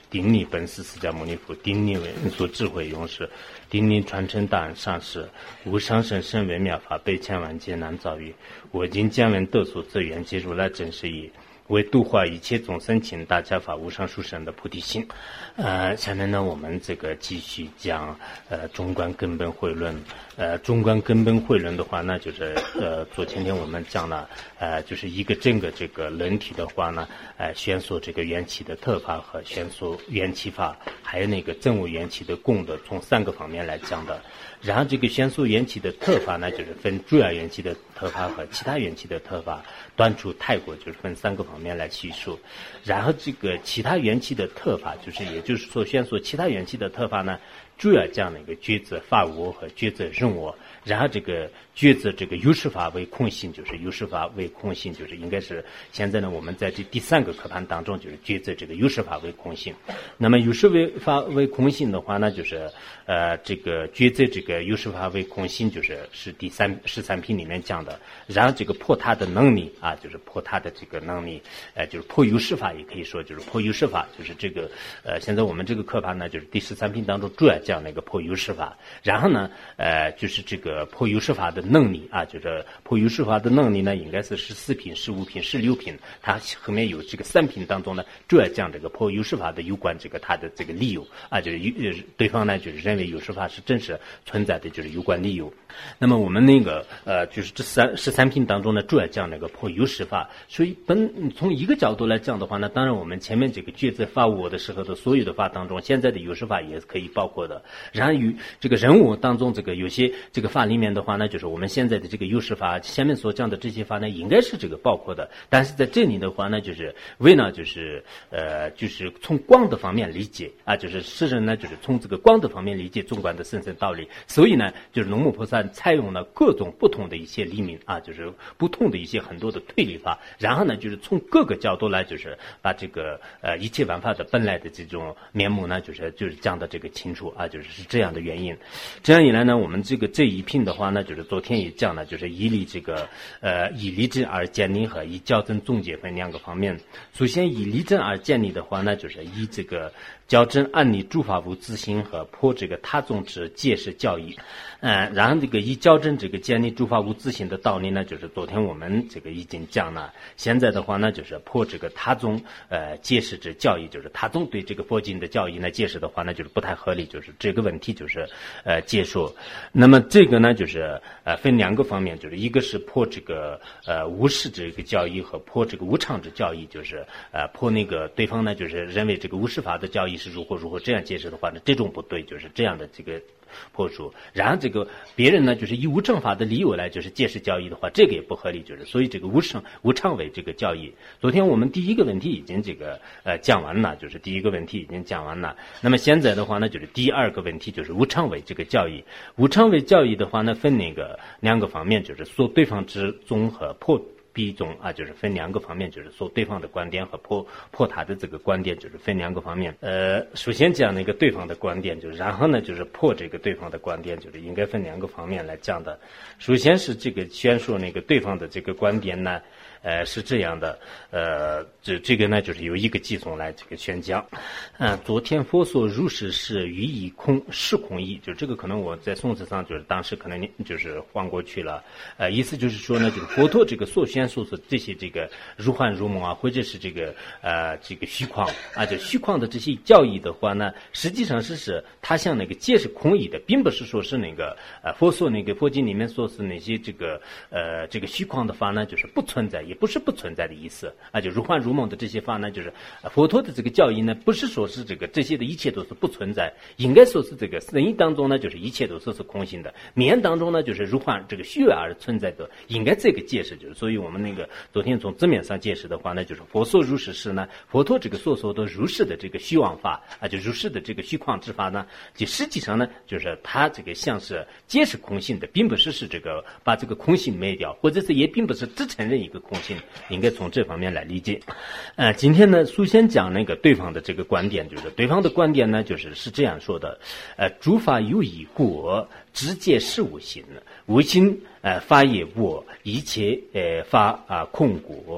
顶礼本师释迦牟尼佛，顶礼为人所智慧勇士，顶礼传承大恩上师，无上甚深微妙法，百千万劫难遭遇。我今见闻得所则缘，皆如来真实义，为度化一切众生，请大家发无上殊胜的菩提心。下面呢，我们这个继续讲中观根本慧论。中观根本慧论的话呢，就是昨天我们讲了就是一个整个这个人体的话呢，宣说这个缘起的特法和宣说缘起法，还有那个真无缘起的功德，从3个方面来讲的。然后这个宣说缘起的特法呢，就是分主要缘起的特法和其他缘起的特法，端出泰国就是分3个方面来叙述。然后这个其他缘起的特法，也就是说宣说其他缘起的特法呢，主要讲那个觉知法我和觉知人我。然后这个觉知这个有识法为空性，就是有识法为空性，就是应该是现在呢我们在这第3个课盘当中，就是觉知这个有识法为空性。那么有识法为空性的话呢，就是这个觉知这个有识法为空性，是第13品里面讲的。然后这个破它的能力啊，就是破它的这个能力，就是破有识法，也可以说就是破有识法，就是这个现在我们这个课盘呢，就是第13品当中主要讲那个破有识法。然后呢就是这个破有识法的能力啊，就是破有识法的能力呢，应该是14品、15品、16品，它后面有这个3品当中呢，主要讲这个破有识法的有关这个它的这个理由啊，就是对方呢就是认为有识法是真实存在的，就是有关理由。那么我们那个就是这13品当中呢，主要讲那个破有识法。所以从一个角度来讲的话呢，当然我们前面这个觉知法我的时候的所有的法当中，现在的有识法也是可以包括的。然后与这个人我当中，这个有些这个法里面的话呢，就是我们现在的这个有识法，前面所讲的这些法呢，应该是这个包括的。但是在这里的话呢，就是为呢就是从光的方面理解啊，就是世人呢就是从这个光的方面理解中观的深层道理。所以呢，就是龙母菩萨采用了各种不同的一些理明啊，就是不同的一些很多的推理法，然后呢就是从各个角度来就是把这个一切万法的本来的这种面目呢，就是讲的这个清楚啊，就是这样的原因。这样一来呢，我们这一品的话呢，就是昨天也讲了，就是以理这个以理证而建立和以校正总结分2个方面。首先以理证而建立的话呢，就是以这个校正案例诸法无自性和破这个他宗之解释教义。然后这个以校正这个建立诸法无自性的道理呢，就是昨天我们这个已经讲了。现在的话呢，就是破这个他宗解释之教义，就是他宗对这个佛经的教义呢解释的话呢，就是不太合理，就是这个问题就是解说。那么这个呢就是分2个方面，就是一个是破这个无事这个教义和破这个无常之教义，就是破那个对方呢就是认为这个无事法的教义是如何这样解释的话呢，这种不对，就是这样的这个破除。然后这个别人呢就是以无正法的理由来就是解释教义的话，这个也不合理，就是所以这个无常为这个教义。昨天我们第1个问题已经这个讲完了，就是第1个问题已经讲完了。那么现在的话呢，就是第2个问题，就是无常为这个教义。无常为教义的话呢，分那个2个方面，就是说对方之宗和破必宗啊，就是分2个方面，就是说对方的观点和破他的这个观点，就是分2个方面。首先讲那个对方的观点，就是然后呢就是破这个对方的观点，就是应该分2个方面来讲的。首先是这个宣说那个对方的这个观点呢，是这样的，这个呢就是由一个偈颂来这个宣讲。昨天佛所如是是于以空是空义，就是这个可能我在宋词上就是当时可能就是换过去了。意思就是说呢，就是佛陀这个所宣说的这些这个如幻如梦啊，或者是这个虚框啊，就虚框的这些教义的话呢，实际上是他像那个皆是空义的，并不是说是那个佛所那个佛经里面说是那些这个虚框的法呢，就是不存在，也不是不存在的意思啊，就如幻如梦的这些法呢，就是佛陀的这个教义呢，不是说是这些的一切都是不存在，应该说是这个人意当中呢，就是一切都是空性的，名当中呢，就是如幻这个虚而存在的，应该这个解释就是，所以我们那个昨天从字面上解释的话呢，就是佛所如是是呢，佛陀这个所说的如是的这个虚妄法啊，就如是的这个虚框之法呢，就实际上呢，就是它这个像是皆是空性的，并不是这个把这个空性灭掉，或者是也并不是只承认一个空性，应该从这方面来理解。今天呢，首先讲那个对方的这个观点，就是对方的观点呢，是这样说的：诸法有以果，直接是无心，无心法也我，一切法空果。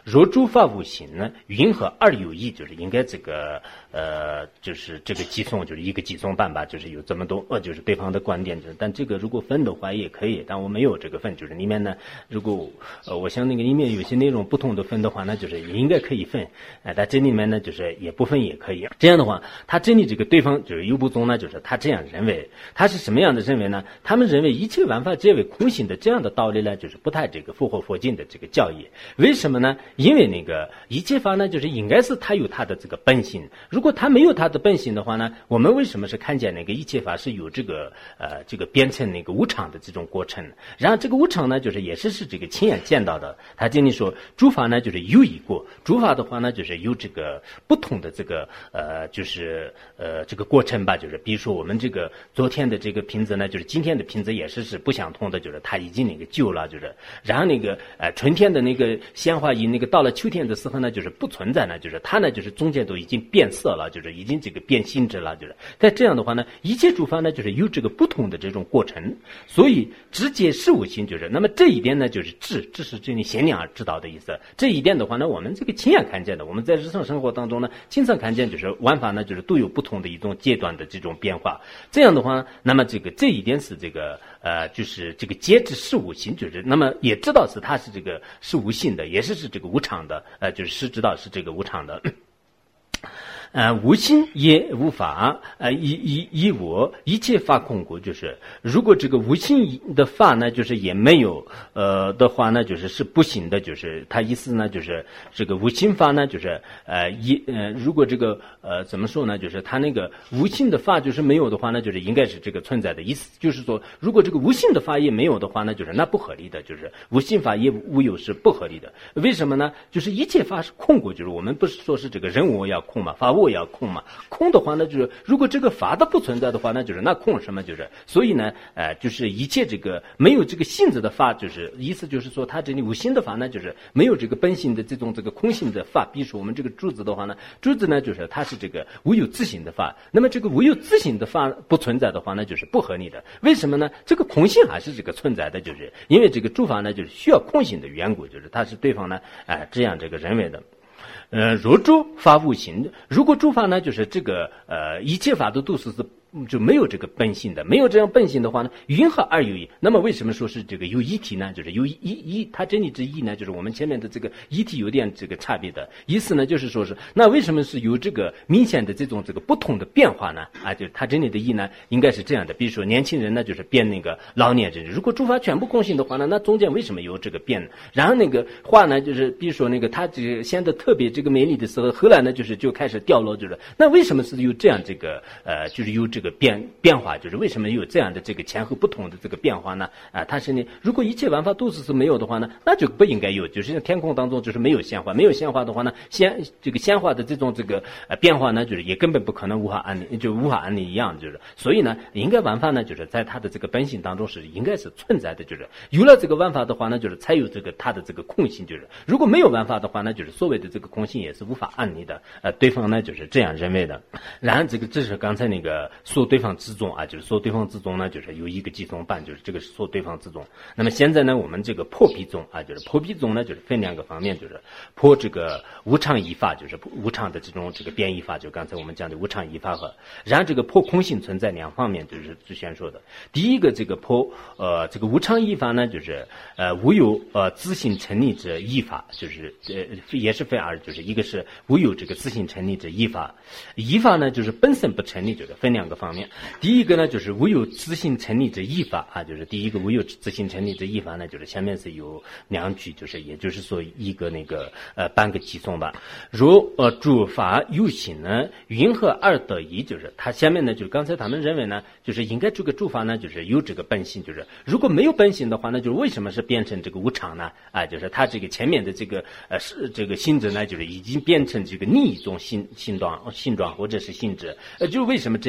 若诸法无形呢，云和二有一，就是应该这个就是这个寄送就是一个寄送办吧，就是有这么多就是对方的观点，就是但这个如果分的话也可以，但我没有这个分，就是里面呢，如果我想那个里面有些内容不同的分的话呢，就是也应该可以分，但这里面呢就是也不分也可以。这样的话，他这里这个对方就是优部宗呢，就是他这样认为，他是什么样的认为呢？他们认为一切万法皆为空性的这样的道理呢，就是不太这个符合佛经的这个教义。为什么呢？因为那个一切法呢，就是应该是它有它的这个本性。如果它没有它的本性的话呢，我们为什么是看见那个一切法是有这个变成那个无常的这种过程？然后这个无常呢，就是也是这个亲眼见到的。他这里说诸法呢，就是有一过，诸法的话呢，就是有这个不同的这个这个过程吧，就是比如说我们这个昨天的这个瓶子呢，就是今天的瓶子也是不相同的，就是它已经那个旧了，就是然后那个春天的那个鲜花一那个到了秋天的时候呢，就是不存在呢，就是它呢就是中间都已经变色了，就是已经这个变性质了，就是在这样的话呢，一切诸法呢就是有这个不同的这种过程，所以直接事无性就是那么这一点呢就是这是这里显而知道的意思。这一点的话呢，我们这个亲眼看见的，我们在日常生活当中呢经常看见，就是万法呢就是都有不同的一种阶段的这种变化。这样的话，那么这一点是这个就是这个皆知事无性，就是那么也知道是它是这个是无性的，也是这个无常的，就是知道是这个无常的。无心也无法，以我一切法空故，就是如果这个无心的法呢，就是也没有的话呢，就是不行的，就是他意思呢，就是这个无心法呢，就是如果这个怎么说呢，就是他那个无心的法就是没有的话呢，就是应该是这个存在的意思，就是说如果这个无心的法也没有的话呢，就是那不合理的，就是无心法也无有是不合理的。为什么呢？就是一切法是空过，就是我们不是说是这个人我要空嘛，法我要空嘛，空的话呢，就是如果这个法的不存在的话呢，就是那空什么，就是所以呢，就是一切这个没有这个性质的法，就是意思就是说，它这里无心的法呢，就是没有这个本性的这种这个空性的法。比如说我们这个珠子的话呢，珠子呢就是它是这个无有自性的法，那么这个无有自性的法不存在的话呢，就是不合理的。为什么呢？这个空性还是这个存在的，就是因为这个诸法呢，就是需要空性的缘故，就是它是对方呢，这样这个认为的。若诸法无形，如果诸法呢，就是这个一切法都是就没有这个本性的，没有这样本性的话呢，云和二有一。那么为什么说是这个有一体呢？就是有一，它这里之一呢，就是我们前面的这个一体有点这个差别的意思呢，就是说是那为什么是有这个明显的这种这个不同的变化呢？就是它这里的一呢，应该是这样的。比如说年轻人呢，就是变那个老年人。如果诸法全部空性的话呢，那中间为什么有这个变呢？然后那个话呢，就是比如说那个它这个显得特别这个美丽的时候，后来呢就开始掉落，就是那为什么是有这样这个就是有这个变化，就是为什么有这样的这个前后不同的这个变化呢？它是呢，如果一切万法都是没有的话呢，那就不应该有，就是天空当中就是没有显化，没有显化的话呢，这个显化的这种这个变化呢，就是也根本不可能无法安理，就无法安理一样，就是所以呢，应该万法呢，就是在它的这个本性当中是应该是存在的，就是有了这个万法的话呢，就是才有这个它的这个空性，就是如果没有万法的话呢，就是所谓的这个空性也是无法安理的。对方呢就是这样认为的。然后这是刚才那个说对方之中就是说对方之中呢，就是有一个寄送办，就是这个是说对方之中。那么现在呢，我们这个破彼中就是破彼中呢，就是分两个方面，就是破这个无常一法，就是无常的这种这个变异法，就刚才我们讲的无常一法和，然后这个破空性存在两方面，就是之前说的。第一个这个破这个无常一法呢，就是无有自性成立之一法，就是也是分二，就是一个是无有这个自性成立之一法，一法呢就是本身不成立，就是分两个方面。第一个呢就是无有自性成立之一法就是第一个无有自性成立之一法呢，就是下面是有两句，就是也就是说一个那个半个寄送吧。若诸法有形呢，云和二得一，就是它下面呢，就是刚才他们认为呢，就是应该这个诸法呢，就是有这个本性，就是如果没有本性的话呢，就是为什么是变成这个无常呢？就是它这个前面的这个是这个性质呢，就是已经变成这个另一种形状或者是性质，就是为什么这样？就对方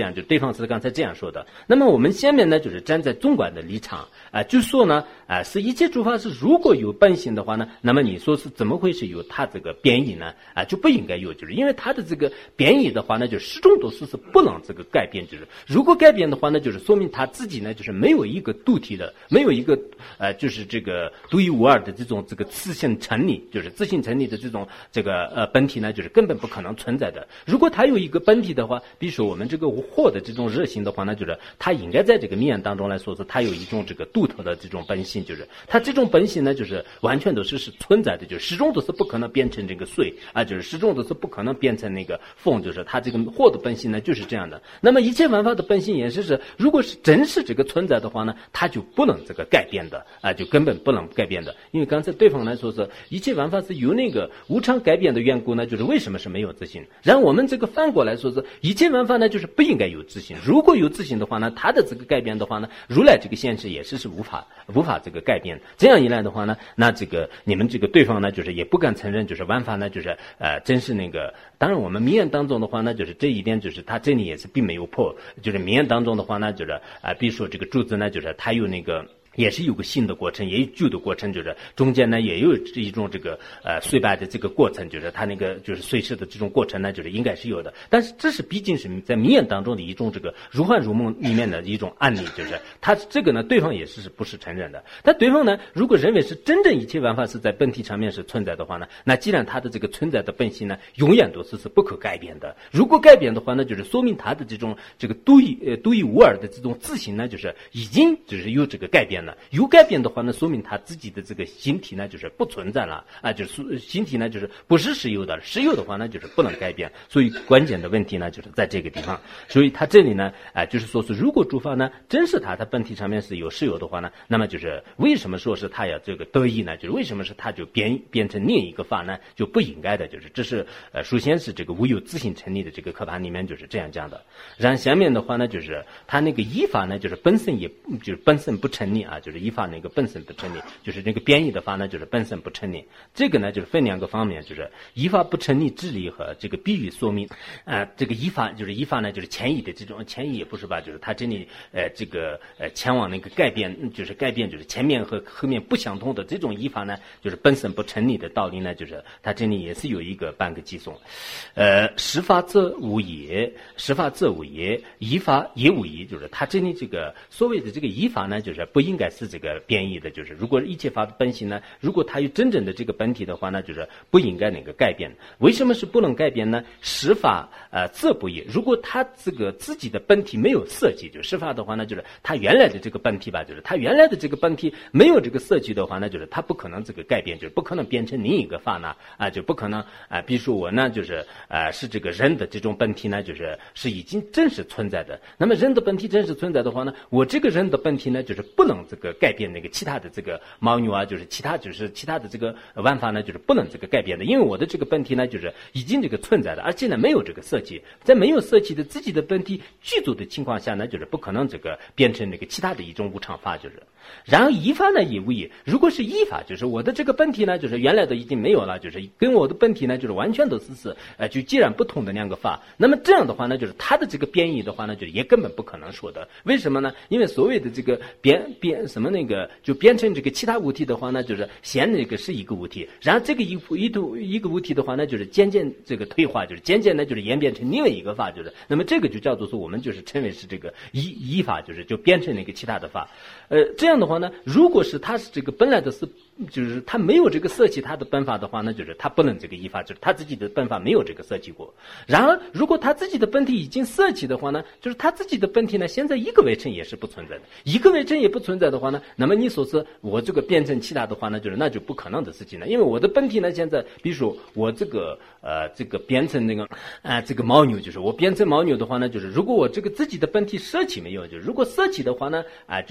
方是刚才这样说的。那么我们下面呢，就是站在纵观的立场就说呢是一切诸法是如果有本性的话呢，那么你说是怎么会是有它这个变异呢？就不应该有，就是因为它的这个变异的话呢，就始终都是不能这个改变，就是如果改变的话呢，就是说明它自己呢就是没有一个独体的，没有一个就是这个独一无二的这种这个自性成立，就是自性成立的这种这个本体呢，就是根本不可能存在的。如果它有一个本体的话，比如说我们这个火的这种热性的话呢，就是它应该在这个面当中来说是它有一种这个独特的这种本性，就是它这种本性呢，就是完全都是存在的，就是始终都是不可能变成这个水就是始终都是不可能变成那个风，就是它这个火的本性呢就是这样的。那么一切万法的本性也是如果是真是这个存在的话呢，它就不能这个改变的就根本不能改变的。因为刚才对方来说是一切万法是由那个无常改变的缘故呢，就是为什么是没有自性。然后我们这个反过来说是一切万法呢就是不应该有自性，如果有自性的话呢，它的这个改变的话呢，如来这个现实也是无法这个改变。这样一来的话呢，那这个你们这个对方呢就是也不敢承认，就是万法呢就是真是那个。当然我们名言当中的话呢，就是这一点就是他这里也是并没有破，就是名言当中的话呢，就是比如说这个柱子呢，就是它有那个也是有个新的过程，也有旧的过程，就是中间呢也有一种这个衰败的这个过程，就是它那个就是碎失的这种过程呢，就是应该是有的。但是这是毕竟是在名言当中的一种这个如幻如梦里面的一种案例，就是他这个呢对方也是不是承认的。但对方呢如果认为是真正一切万法是在本体上面是存在的话呢，那既然他的这个存在的本性呢永远都是不可改变的，如果改变的话呢，就是说明他的这种这个独一无二的这种自性呢，就是已经就是有这个改变。有改变的话呢，说明他自己的这个形体呢就是不存在了就是形体呢就是不是实有的，实有的话呢就是不能改变。所以关键的问题呢就是在这个地方。所以他这里呢就是说是如果诸法呢真是它的本体上面是有实有的话呢，那么就是为什么说是他要这个得意呢？就是为什么是他就变成另一个法呢？就不应该的，就是这是首先是这个无有自性成立的这个课盘里面就是这样讲的。然后下面的话呢，就是他那个依法呢就是本身就是本身不成立就是依法那个本身不成立，就是那个变异的法呢就是本身不成立。这个呢就是分两个方面，就是依法不成立之理和这个比喻说明这个依法就是依法呢就是迁移的这种迁移也不是吧，就是他这里这个前往那个改变就是前面和后面不相同的这种依法呢就是本身不成立的道理呢，就是他这里也是有一个半个寄送。实法则无也，实法则无也，依法也无也，就是他这里这个所谓的这个依法呢就是不应该是这个变异的，就是如果一切法的本性呢，如果它有真正的这个本体的话呢，就是不应该那个改变。为什么是不能改变呢？实法则不也，如果它这个自己的本体没有色气，就是实法的话呢，就是它原来的这个本体吧，就是它原来的这个本体没有这个色气的话呢，就是它不可能这个改变，就是不可能变成另一个法呢就不可能比如说我呢就是是这个人的这种本体呢是已经真实存在的。那么人的本体真实存在的话呢，我这个人的本体呢就是不能这个改变那个其他的这个牦牛就是其他的这个万法呢就是不能这个改变的，因为我的这个本体呢就是已经这个存在的，而且呢没有这个色气，在没有色气的自己的本体具足的情况下呢，就是不可能这个变成那个其他的一种无常法，就是然后依法呢也无也，如果是依法，就是我的这个本体呢就是原来的已经没有了，就是跟我的本体呢就是完全都是就截然不同的两个法。那么这样的话呢，就是它的这个变异的话呢，就是也根本不可能说的。为什么呢？因为所谓的这个变什么那个就变成这个其他物体的话呢，就是先那个是一个物体，然后这个一个物体的话呢，就是渐渐这个退化，就是渐渐呢就是演变成另外一个法，就是那么这个就叫做说我们就是称为是这个依法，就变成那个其他的法。这样的话呢，如果是它是这个本来的是就是他没有这个色气，他的本法的话呢，就是他不能这个依法，就是他自己的本法没有这个色气过。然而如果他自己的本体已经色气的话呢，就是他自己的本体呢现在一个微尘也是不存在的，一个微尘也不存在的话呢，那么你所说我这个变成其他的话呢，就是那就不可能的事情了。因为我的本体呢现在比如说我这个变成那个这个牦牛，就是我变成牦牛的话呢，就是如果我这个自己的本体色气没有，就是如果色气的话呢就是不能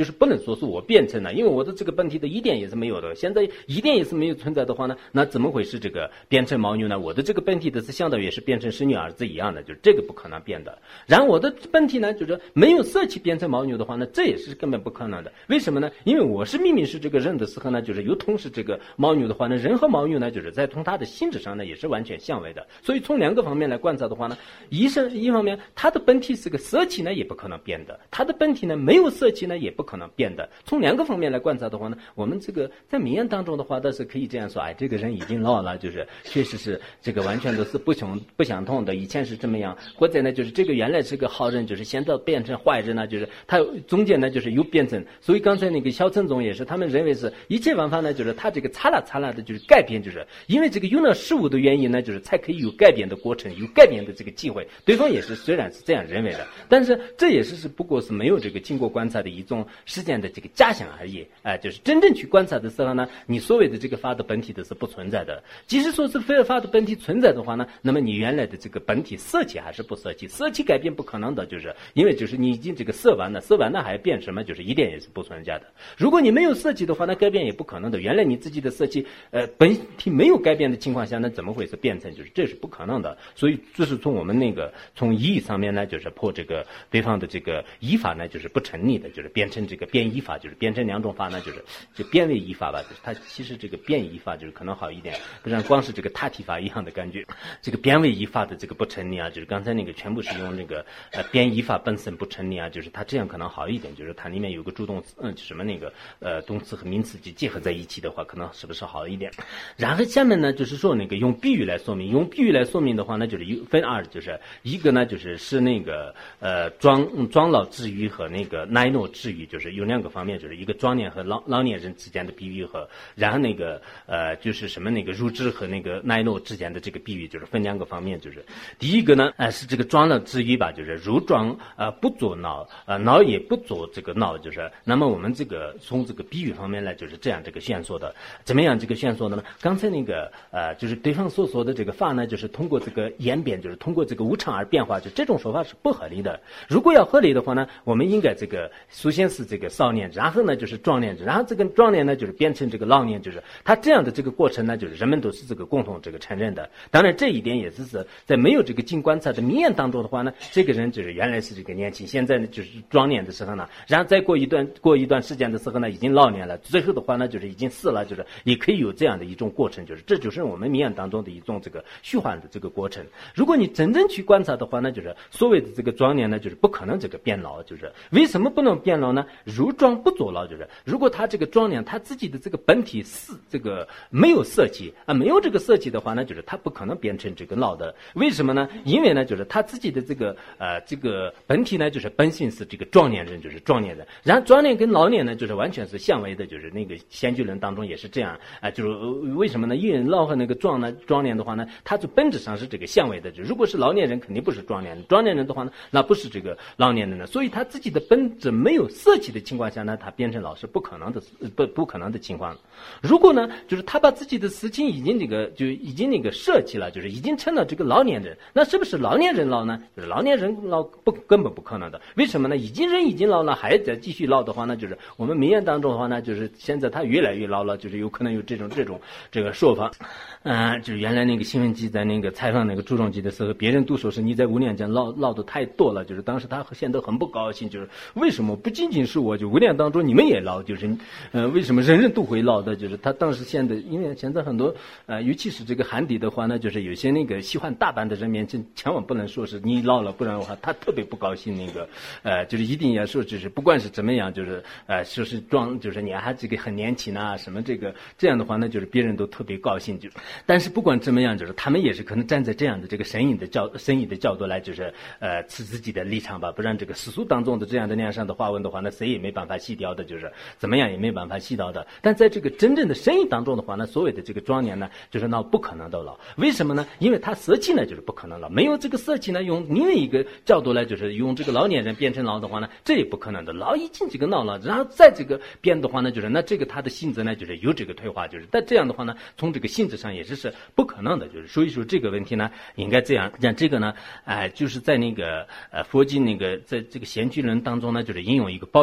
说是我变成了，因为我的这个本体的一点也是没有的，现在一点也是没有存在的话呢，那怎么会是这个变成牦牛呢？我的这个本体的是相当于是变成使女儿子一样的，就是这个不可能变的。然后我的本体呢，就是没有色气变成牦牛的话呢，这也是根本不可能的。为什么呢？因为我是明明是这个人的时候呢，就是又同时这个牦牛的话呢，人和牦牛呢，就是在从它的性质上呢也是完全相违的。所以从两个方面来观察的话呢，一方面它的本体是个色气呢也不可能变的，它的本体呢没有色气呢也不可能变的。从两个方面来观察的话呢，我们这个在名言当中的话倒是可以这样说，哎，这个人已经老了，就是确实是这个完全都是不相同的，以前是这么样，或者呢就是这个原来是个好人，就是现在变成坏人呢，就是他中间呢就是又变成，所以刚才那个小陈总也是他们认为是一切办法呢，就是他这个擦啦的就是改变，就是因为这个有那事物的原因呢，就是才可以有改变的过程，有改变的这个机会。对方也是虽然是这样认为的，但是这也是不过是没有这个经过观察的一种实践的这个假想而已。就是真正去观察的时候呢，你所谓的这个法的本体的是不存在的。即使说是非法的本体存在的话呢，那么你原来的这个本体色气还是不色气，色气改变不可能的，就是因为就是你已经这个色完了还变什么，就是一点也是不存在的。如果你没有色气的话，那改变也不可能的。原来你自己的色气本体没有改变的情况下，那怎么会是变成，就是这是不可能的。所以这是从我们那个从意义上面呢，就是破这个对方的这个依法呢，就是不成立的，就是变成这个变依法，就是变成两种法呢，就是就变为依法吧，就是它其实这个变依法就是可能好一点，不然光是这个他体法一样的感觉。这个变为依法的这个不成立啊，就是刚才那个全部是用那个变依法本身不成立啊，就是它这样可能好一点，就是它里面有个助动词什么那个动词和名词就结合在一起的话，可能是不是好一点。然后下面呢就是说那个用比喻来说明，用比喻来说明的话呢，就是分二，就是一个呢就是那个庄老之喻和那个奶酪之喻，就是有两个方面，就是一个壮年和老年人之间的比喻，和然后那个就是什么那个乳汁和那个奶酪之间的这个比喻，就是分两个方面。就是第一个呢是这个庄老之喻吧，就是乳庄不做脑，脑也不做这个脑，就是那么我们这个从这个比喻方面来就是这样这个线索的。怎么样这个线索的呢？刚才那个就是对方所说的这个法呢，就是通过这个演变，就是通过这个无常而变化，就这种说法是不合理的。如果要合理的话呢，我们应该这个首先是这个少年，然后呢就是壮年，然后这个壮年呢就是变成这个老年，就是他这样的这个过程呢，就是人们都是这个共同这个承认的。当然这一点也是在没有这个经观察的名言当中的话呢，这个人就是原来是这个年轻，现在呢就是壮年的时候呢，然后再过一段时间的时候呢，已经老年了，最后的话呢就是已经死了，就是也可以有这样的一种过程，就是这就是我们名言当中的一种这个虚幻的这个过程。如果你真正去观察的话呢，就是所谓的这个壮年呢，就是不可能这个变老，就是为什么不能变老呢？如壮不做老，就是如果他这个壮年他自己的这个本体是这个没有色气没有这个色气的话呢，就是他不可能变成这个老的。为什么呢？因为呢就是他自己的这个本体呢就是本性是这个壮年人，就是壮年人，然后壮年跟老年呢就是完全是相违的，就是那个先居论当中也是这样就是为什么呢？因为老和那个壮年的话呢，它就本质上是这个相违的，如果是老年人肯定不是壮年人，壮年人的话呢那不是这个老年人的，所以他自己的本质没有色气的情况下呢，他变成老是不可能的情况。如果呢就是他把自己的事情已经那个舍弃了，就是已经成了这个老年人，那是不是老年人老呢？就是老年人老根本不可能的。为什么呢？已经老了还在继续老的话呢，就是我们名言当中的话呢，就是现在他越来越老了，就是有可能有这个说法。就是原来那个新闻记在那个采访那个朱镕基的时候，别人都说是你在5年间唠的太多了，就是当时他显得很不高兴，就是为什么不仅仅是我，就5年当中你们也唠，就是为什么人人都会唠的？就是他当时显得，因为现在很多尤其是这个韩底的话呢，就是有些那个喜欢打扮的人面前，千万不能说是你唠了，不然的话他特别不高兴。那个就是一定要说，就是不管是怎么样，就是说是就是你还这个很年轻啊什么这样的话呢，就是别人都特别高兴。就但是不管怎么样，就是他们也是可能站在这样的这个神隐的角度来，就是持自己的立场吧，不然这个世俗当中的这样的那样上的话文的话呢，谁也没办法洗掉的，就是怎么样也没办法洗掉的。但在这个真正的神隐当中的话呢，所谓的这个壮年呢，就是那不可能的老。为什么呢？因为他色气呢就是不可能老，没有这个色气呢，用另外一个角度来，就是用这个老年人变成老的话呢，这也不可能的。老已经这个老了，然后再这个变的话呢，就是那这个他的性质呢就是有这个退化，就是但这样的话呢，从这个性质上也是不可能的，就是所以说这个问题呢应该这样讲。这个呢就是在那个佛经那个在这个贤居论当中呢，就是引用一个《宝眼经》的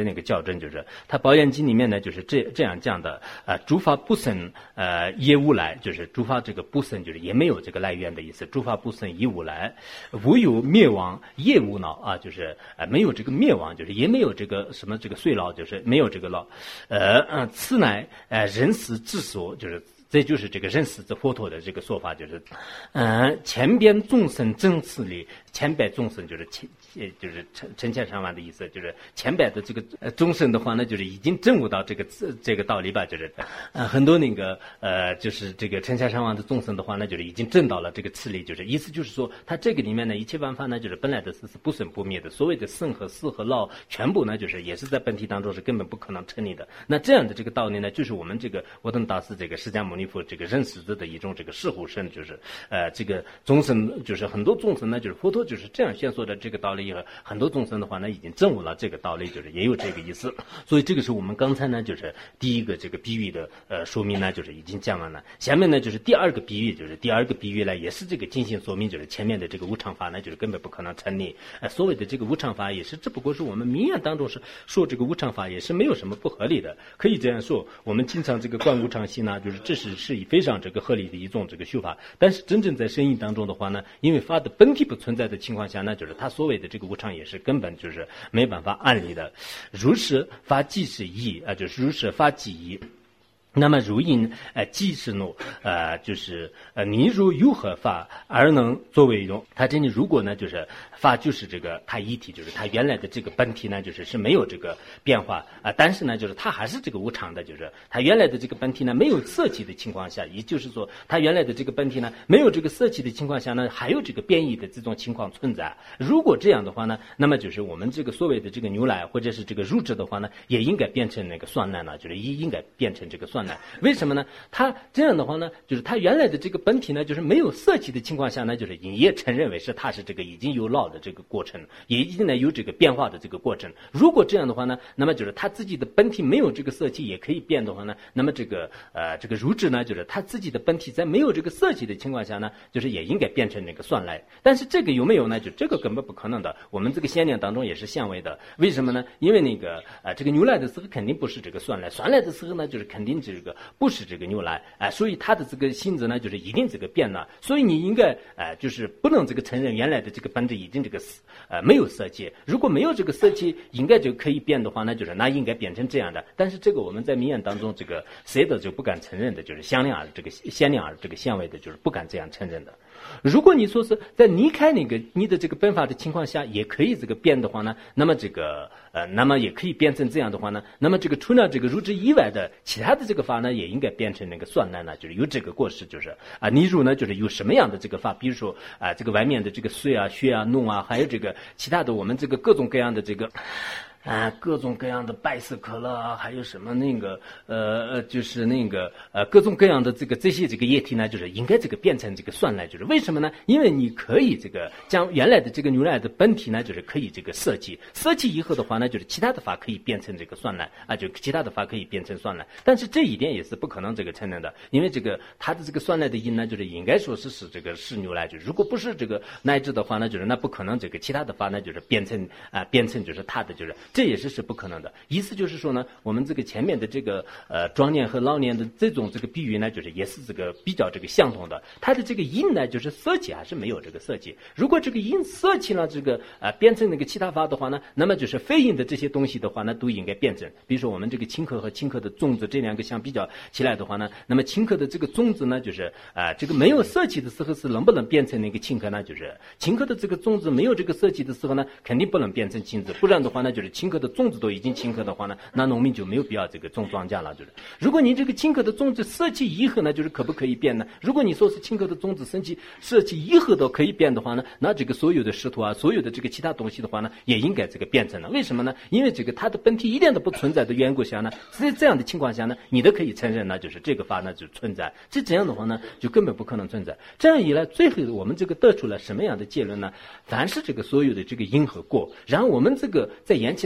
那个校正，就是他宝严经里面呢就是这样讲的，诸法不生也无来，就是诸法这个不生就是也没有这个来源的意思，诸法不生也无来，无有灭亡也无老啊，就是没有这个灭亡，就是也没有这个什么这个衰老，就是没有这个老，此乃人死之所，就是这就是这个人死之佛陀的这个说法，就是前边众生真次里，前百众生就是成千上万的意思，就是前百的这个众生的话呢，就是已经证悟到这个道理吧，就是很多那个就是这个成千上万的众生的话呢，就是已经证到了这个次里，就是意思就是说，它这个里面呢，一切万法呢，就是本来的是不生不灭的，所谓的生和死和老，全部呢就是也是在本体当中是根本不可能成立的。那这样的这个道理呢，就是我们这个沃登达斯这个释迦牟尼佛这个认识的一种这个视乎身，就是这个众生就是很多众生呢，就是佛陀就是这样宣说的这个道理以后，很多众生的话呢已经证悟了这个道理，就是也有这个意思。所以这个是我们刚才呢就是第一个这个比喻的说明呢，就是已经讲完了。下面呢就是第二个比喻，就是第二个比喻呢也是这个进行说明，就是前面的这个无常法呢就是根本不可能成立。所谓的这个无常法也是只不过是我们名言当中是说这个无常法也是没有什么不合理的，可以这样说。我们经常这个观无常心呢，就是这是以非常这个合理的一种这个修法。但是真正在生意当中的话呢，因为法的本体不存在的情况下呢，就是他所谓的这个无常也是根本就是没办法按理的。如是法即是义就是如是法即义。那么如因即是怒就是你如有何法而能作为用？它这里如果呢就是法就是这个它一体，就是它原来的这个本体呢就是没有这个变化但是呢就是它还是这个无常的，就是它原来的这个本体呢没有色起的情况下，也就是说它原来的这个本体呢没有这个色起的情况下呢，还有这个变异的这种情况存在。如果这样的话呢，那么就是我们这个所谓的这个牛奶或者是这个乳汁的话呢，也应该变成那个酸奶了，就是应该变成这个酸奶。为什么呢？它这样的话呢，就是它原来的这个本体呢，就是没有色起的情况下呢，就是也承认为是它是这个已经有老的这个过程，也已经呢有这个变化的这个过程。如果这样的话呢，那么就是它自己的本体没有这个色气也可以变的话呢，那么这个乳汁呢，就是它自己的本体在没有这个色气的情况下呢，就是也应该变成那个酸奶。但是这个有没有呢？就这个根本不可能的。我们这个限量当中也是相违的。为什么呢？因为那个这个牛奶的时候肯定不是这个酸奶，酸奶的时候呢就是肯定这个不是这个牛奶所以它的这个性质呢就是一定这个变了。所以你应该就是不能这个承认原来的这个本质已经这个没有色气。如果没有这个色气应该就可以变的话呢，就是那应该变成这样的。但是这个我们在名言当中这个谁的就不敢承认的，就是限量这个相违的，就是不敢这样承认的。如果你说是在离开那个你的这个本法的情况下也可以这个变的话呢，那么这个那么也可以变成这样的话呢，那么这个除了这个乳汁以外的其他的这个法呢，也应该变成那个酸奶呢，就是有这个过失，就是例如呢就是有什么样的这个法，比如说这个外面的这个水血脓还有这个其他的我们这个各种各样的这个各种各样的百事可乐还有什么那个就是那个各种各样的这些这个液体呢，就是应该这个变成这个酸奶，就是为什么呢？因为你可以这个将原来的这个牛奶的本体呢，就是可以这个色气以后的话呢，就是其他的法可以变成这个酸奶就其他的法可以变成酸奶。但是这一点也是不可能这个承认的，因为这个它的这个酸奶的因呢，就是应该说是这个是牛奶，就是如果不是这个奶制的话呢，就是那不可能这个其他的法呢，就是变成就是它的就是。这也是不可能的。意思就是说呢，我们这个前面的这个壮年和老年的这种这个比喻呢，就是也是这个比较这个相同的。它的这个因呢，就是色气还是没有这个色气。如果这个因色气呢，这个变成那个其他法的话呢，那么就是非因的这些东西的话呢，都应该变成。比如说我们这个青稞和青稞的种子这两个相比较起来的话呢，那么青稞的这个种子呢，就是这个没有色气的时候是能不能变成那个青稞呢？就是青稞的这个种子没有这个色气的时候呢，肯定不能变成青子，不然的话呢，就是青稞的种子都已经青稞的话呢，那农民就没有必要这个种庄稼了。就是如果你这个青稞的种子色气以后呢，就是可不可以变呢？如果你说是青稞的种子色气以后都可以变的话呢，那这个所有的石头所有的这个其他东西的话呢，也应该这个变成了。为什么呢？因为这个它的本体一点都不存在的缘故下呢，在这样的情况下呢，你都可以承认呢，就是这个法呢就存在。这样的话呢，就根本不可能存在。这样一来，最后我们这个得出了什么样的结论呢？凡是这个所有的这个因和果，然后我们这个在缘起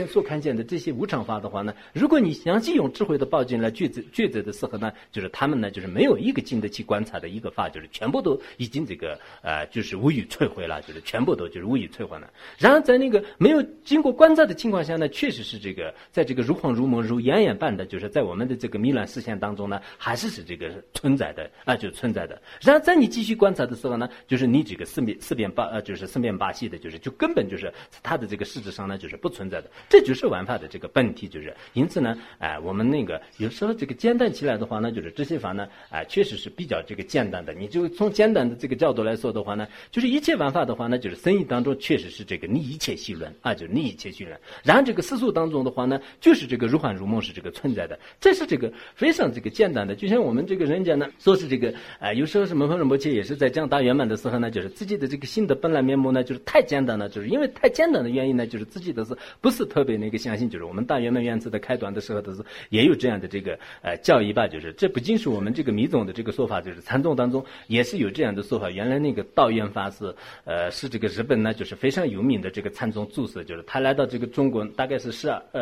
前所看见的这些无常法的话呢，如果你详细用智慧的报经来抉择的时候呢，就是他们呢就是没有一个经得起观察的一个法，就是全部都已经这个就是无以摧毁了，就是全部都就是无以摧毁了。然而在那个没有经过观察的情况下呢，确实是这个在这个如幻如梦如眼眼般的，就是在我们的这个迷乱视线当中呢，还是这个存在的就是存在的。然而在你继续观察的时候呢，就是你这个四面八系的，就是就根本就是它的这个实质上呢就是不存在的。这就是玩法的这个本体，就是因此呢我们那个有时候这个简单起来的话呢，就是这些法呢确实是比较这个简单的。你就从简单的这个角度来说的话呢，就是一切玩法的话呢，就是生意当中确实是这个逆一切系论就是逆一切系论。然后这个世俗当中的话呢，就是这个如幻如梦是这个存在的，这是这个非常这个简单的。就像我们这个人家呢说是这个有时候是门风仁波切也是在讲大圆满的时候呢，就是自己的这个心的本来面目呢就是太简单了，就是因为太简单的原因呢，就是自己的是不是特别那个相信，就是我们大圆满原则的开端的时候的是也有这样的这个教义吧，就是这不仅是我们这个密宗的这个说法，就是禅宗当中也是有这样的说法。原来那个道元法是这个日本呢就是非常有名的这个禅宗祖师，就是他来到这个中国大概是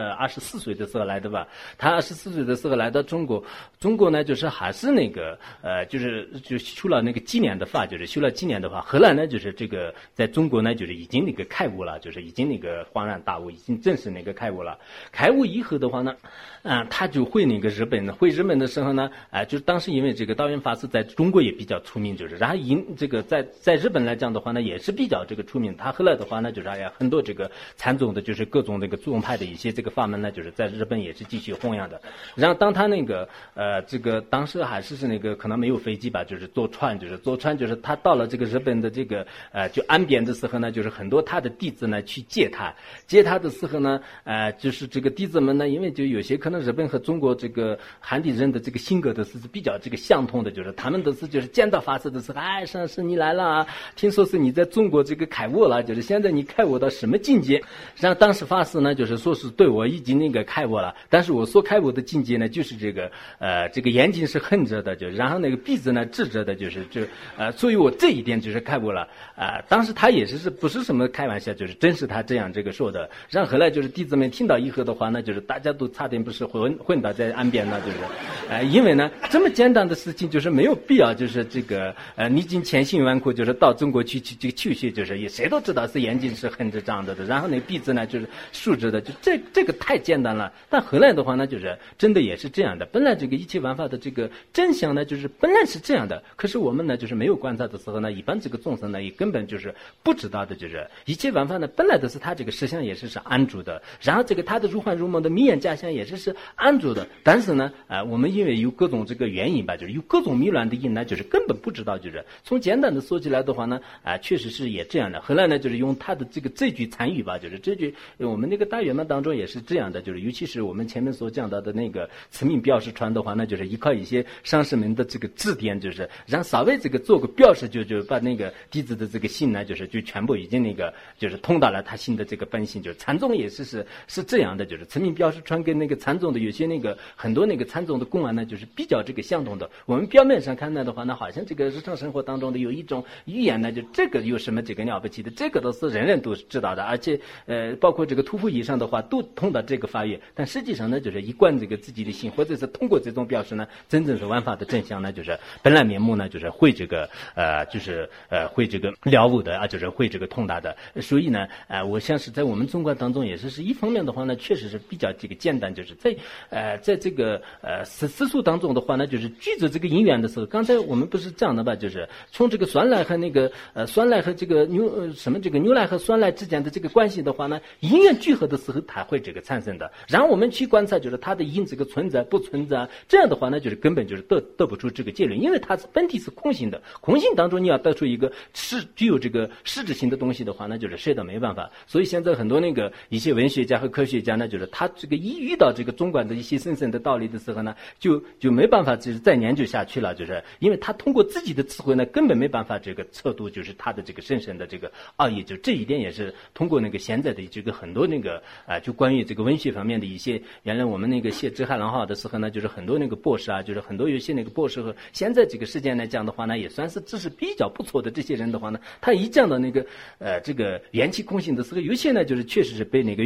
24岁的时候来的吧。他24岁的时候来到中国呢就是还是那个就修了那个纪念的法，就是修了纪念的法。后来呢就是这个在中国呢就是已经那个开悟了，就是已经那个恍然大悟，已经正式那个开悟了。开悟以后的话呢他就回那个日本的时候呢就是当时因为这个道元法师在中国也比较出名，就是然后这个在日本来讲的话呢也是比较这个出名。他后来的话呢就是很多这个禅宗的就是各种这个宗派的一些这个法门呢就是在日本也是继续弘扬的。然后当他那个这个当时还是那个可能没有飞机吧，就是坐船就是他到了这个日本的这个就岸边的时候呢，就是很多他的弟子呢去接他的时候呢就是这个弟子们呢，因为就有些可能日本和中国这个汉地人的这个性格都是比较这个相同的，就是他们都是就是见到法师的时候，上师你来了啊，听说是你在中国这个开悟了，就是现在你开悟到什么境界？然后当时法师呢就是说是对我已经那个开悟了，但是我所开悟的境界呢就是这个眼睛是横着的，就然后那个鼻子呢直着的，所以我这一点就是开悟了当时他也是不是什么开玩笑，就是真是他这样这个说的。然后后来就是弟子们听到以后的话呢，就是大家都差点不是昏倒在岸边了，就是因为呢这么简单的事情就是没有必要，就是这个你已经千辛万苦就是到中国去学，就是也谁都知道是眼睛是横着长的，然后那鼻子呢就是竖着的，就这个太简单了。但后来的话呢，就是真的也是这样的。本来这个一切万法的这个真相呢，就是本来是这样的，可是我们呢就是没有观察的时候呢，一般这个众生呢也根本就是不知道的，就是一切万法呢本来都是他这个实相也是安住的，然后这个他的如幻如梦的迷眼假象也是安住的。但是呢我们因为有各种这个原因吧，就是有各种迷乱的因呢，就是根本不知道，就是从简单的说起来的话呢确实是也这样的。后来呢就是用他的这句禅语吧，就是这句我们那个大圆满当中也是这样的，就是尤其是我们前面所讲到的那个慈命表示传的话呢，就是依靠一些上师们的这个指点，就是让稍微这个做个表示，就把那个弟子的这个心呢，就全部已经那个就是通达了他心的这个本性。就是禅宗也是这样的，就是慈命表示传跟那个禅宗的有些那个很多那个禅宗的公案呢，就是比较这个相同的。我们表面上看到的话呢，好像这个日常生活当中的有一种语言呢，就这个有什么这个了不起的，这个都是人人都知道的，而且包括这个屠夫以上的话都通达这个法语。但实际上呢，就是一贯这个自己的心，或者是通过这种表示呢，真正是万法的真相呢，就是本来面目呢，就是会这个会这个了悟的就是会这个通达的。所以呢我想是在我们中国当中也是一方面的话呢，确实是比较这个简单，就是在这个世俗当中的话呢，就是举着这个因缘的时候，刚才我们不是讲的吧，就是从这个酸奶和那个酸奶和这个牛奶和酸奶之间的这个关系的话呢，因缘聚合的时候它会这个产生的。然后我们去观察，就是它的因这个存在不存在，这样的话呢，就是根本就是得不出这个结论，因为它本体是空性的。空性当中你要得出一个具有这个实质性的东西的话呢，就是谁都没办法。所以现在很多那个一些文学家和科学家呢，就是他这个一遇到这个中观的一些深深的道理的时候呢，就没办法就是再研究下去了，就是因为他通过自己的智慧呢，根本没办法这个测度就是他的这个深深的这个奥义。就这一点也是通过那个现在的这个很多那个就关于这个文学方面的一些，原来我们那个写《支海浪号》的时候呢，就是很多那个博士就是很多有些那个博士和现在这个时间来讲的话呢，也算是知识比较不错的这些人的话呢，他一讲到那个这个元气空性的时候，有些呢就是确实是被那个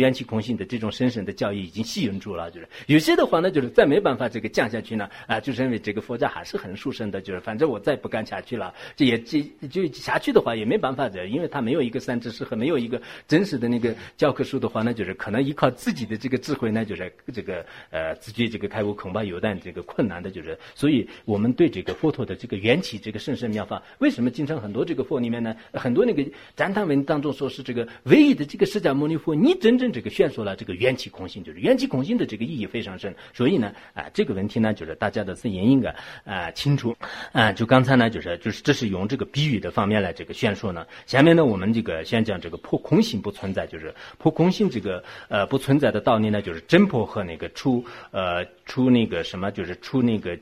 缘起空性的这种深深的教义已经吸引住了，就是有些的话呢，就是再没办法这个降下去呢，就认为这个佛教还是很殊胜的，就是反正我再不干下去了，这也就下去的话也没办法的，因为他没有一个三知识和没有一个真实的那个教科书的话呢，就是可能依靠自己的这个智慧呢，就是这个自觉这个开悟恐怕有点这个困难的，就是所以我们对这个佛陀的这个缘起这个甚深妙法，为什么经常很多这个佛里面呢，很多那个赞叹文当中说是这个唯一的这个释迦牟尼佛，你真正这个宣说了这个缘起空性，就是缘起空性的这个意义非常深，所以呢这个问题呢，就是大家的是也应该清楚就刚才呢就是这是用这个比喻的方面来这个宣说呢。下面呢我们这个先讲这个破空性不存在，就是破空性这个不存在的道理呢，就是真破和那个出那个什么，就是出那个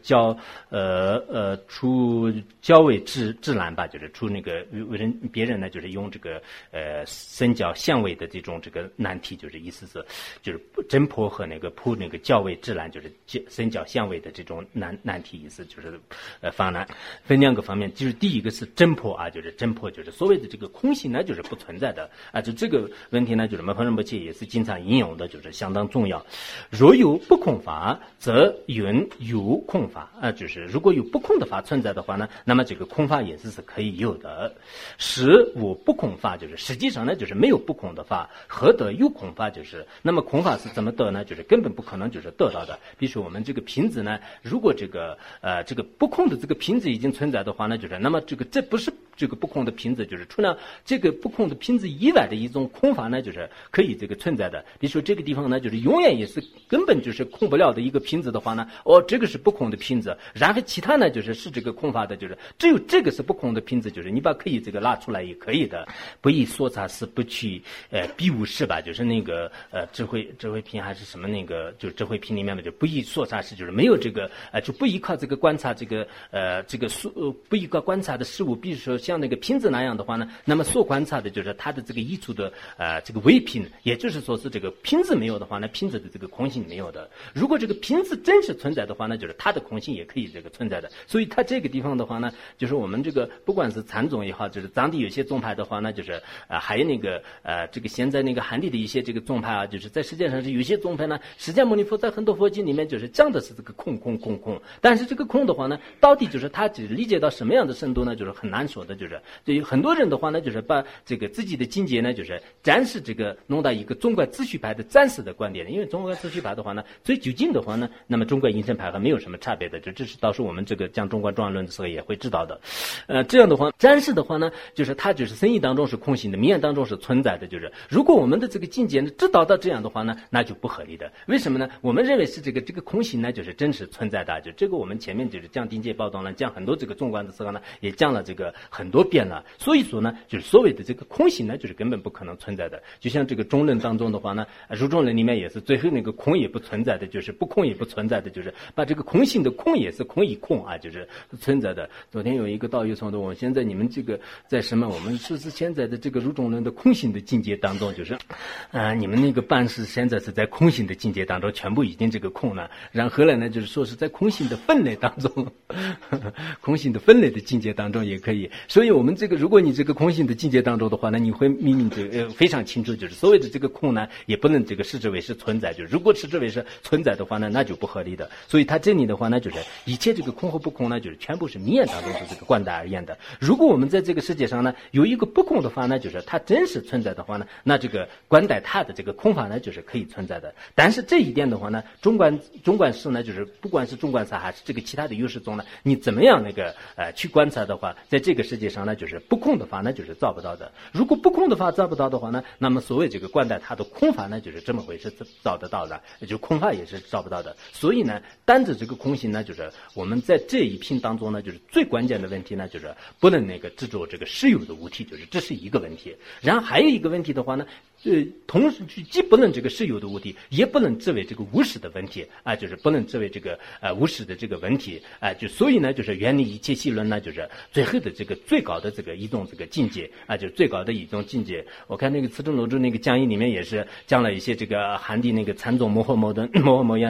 出交位自然吧，就是出那个别人呢就是用这个身教相位的这种这个难题，就是意思是就是真破和那个破那个教位自然，就是身教相位的这种难题意思，就是方案分两个方面，就是第一个是真破就是真破，就是所谓的这个空性呢就是不存在的就这个问题呢，就是门分不切也是经常引用的，就是相当重要。若有不空法，则云有空法就是如果有不空的法存在的话呢，那么这个空法也是可以有的。实无不空法，就是实际上呢就是没有不空的法，何得有空法，就是那么空法是怎么得呢？就是根本不可能就是得到的。比如说我们这个瓶子呢，如果这个不空的这个瓶子已经存在的话呢，就是那么这不是这个不空的瓶子，就是除了这个不空的瓶子以外的一种空法呢，就是可以这个存在的。比如说这个地方呢，就是永远也是根本就是空不了的一个瓶子的话呢，这个是不空的瓶子，然后其他呢就是这个空法的，就是只有这个是不空的瓶子，就是你把可以这个拉出来也可以的。不以说察是不去必无是吧，就是那个智慧品还是什么那个，就是智慧品里面的就不以说察是，就是没有这个就不依靠这个观察这个不依靠观察的事物，比如说像那个瓶子那样的话呢，那么所观察的就是它的这个依处的这个唯品，也就是说是这个瓶子没有的话呢，瓶子的这个空性没有的。如果这个瓶子真实存在的话呢，就是它的空性也可以这个存在的。所以它这个地方的话呢，就是我们这个不管是禅宗也好，就是当地有些宗派的话呢，就是还有那个这个现在那个汉地的一些这个宗派就是在世界上是有些宗派呢，释迦牟尼佛在很多佛经里面就是讲的是这个空，但是这个空的话呢，到底就是他只理解到什么样的深度呢，就是很难说的。就是对于很多人的话呢，就是把这个自己的境界呢，就是暂时这个弄到一个中观秩序派的暂时的观点，因为中观秩序派的话呢，最究竟的话呢，那么中观因身派和没有什么差别的，这是到时候我们这个讲中观庄严论的时候也会知道的。这样的话，暂时的话呢，就是它就是深意当中是空性的，明眼当中是存在的。就是如果我们的这个境界呢知道到这样的话呢，那就不合理的。为什么呢？我们认为是这个空性呢，就是真实存在的。就这个我们前面就是讲定界报道呢，讲很多这个中观的时候呢，也讲了这个很多遍了。所以说呢，就是所谓的这个空性呢，就是根本不可能存在的。就像这个中论当中的话呢，入中论里面也是最后那个空也不存在的，就是不空也不存在的，就是把这个空性的空也是空与空就是存在的。昨天有一个道友说的，我现在你们这个在什么？我们是现在的这个入中论的空性的境界当中，就是你们那个办事现在是在空性的境界当中，全部已经这个空了。然后来呢，就是说是在空性的分类当中，空性的分类的境界当中也可以。所以我们这个，如果你这个空性的境界当中的话呢，你会明明这个非常清楚，就是所谓的这个空呢，也不能这个视之为是存在。就如果视之为是存在的话呢，那就不合理的。所以他这里的话呢，就是一切这个空和不空呢，就是全部是明眼当中是这个观待而言的。如果我们在这个世界上呢，有一个不空的话呢，就是它真实存在的话呢，那这个观待它的这个空法呢，就是可以存在的。但是这一点的话呢，中观师呢，就是不管是中观师还是这个其他的优势宗呢，你怎么样那个去观察的话，在这个世界上呢，就是不空的法呢，就是造不到的。如果不空的法造不到的话呢，那么所谓这个观待它的空法呢，就是这么回事造得到的，就空法也是造不到的。所以呢，单着这个空性呢，就是我们在这一品当中呢，就是最关键的问题呢，就是不能那个执着这个实有的物体，就是这是一个问题。然后还有一个问题的话呢，同时既不能这个实有的物体，也不能置为这个无始的问题就是不能置为这个无始的这个问题就所以呢，就是远离一切戏论呢，就是最后的这个最高的这个一种这个境界就是最高的一种境界。我看那个慈中楼主那个讲义里面也是讲了一些这个汉地那个禅宗摩诃摩的摩诃摩言的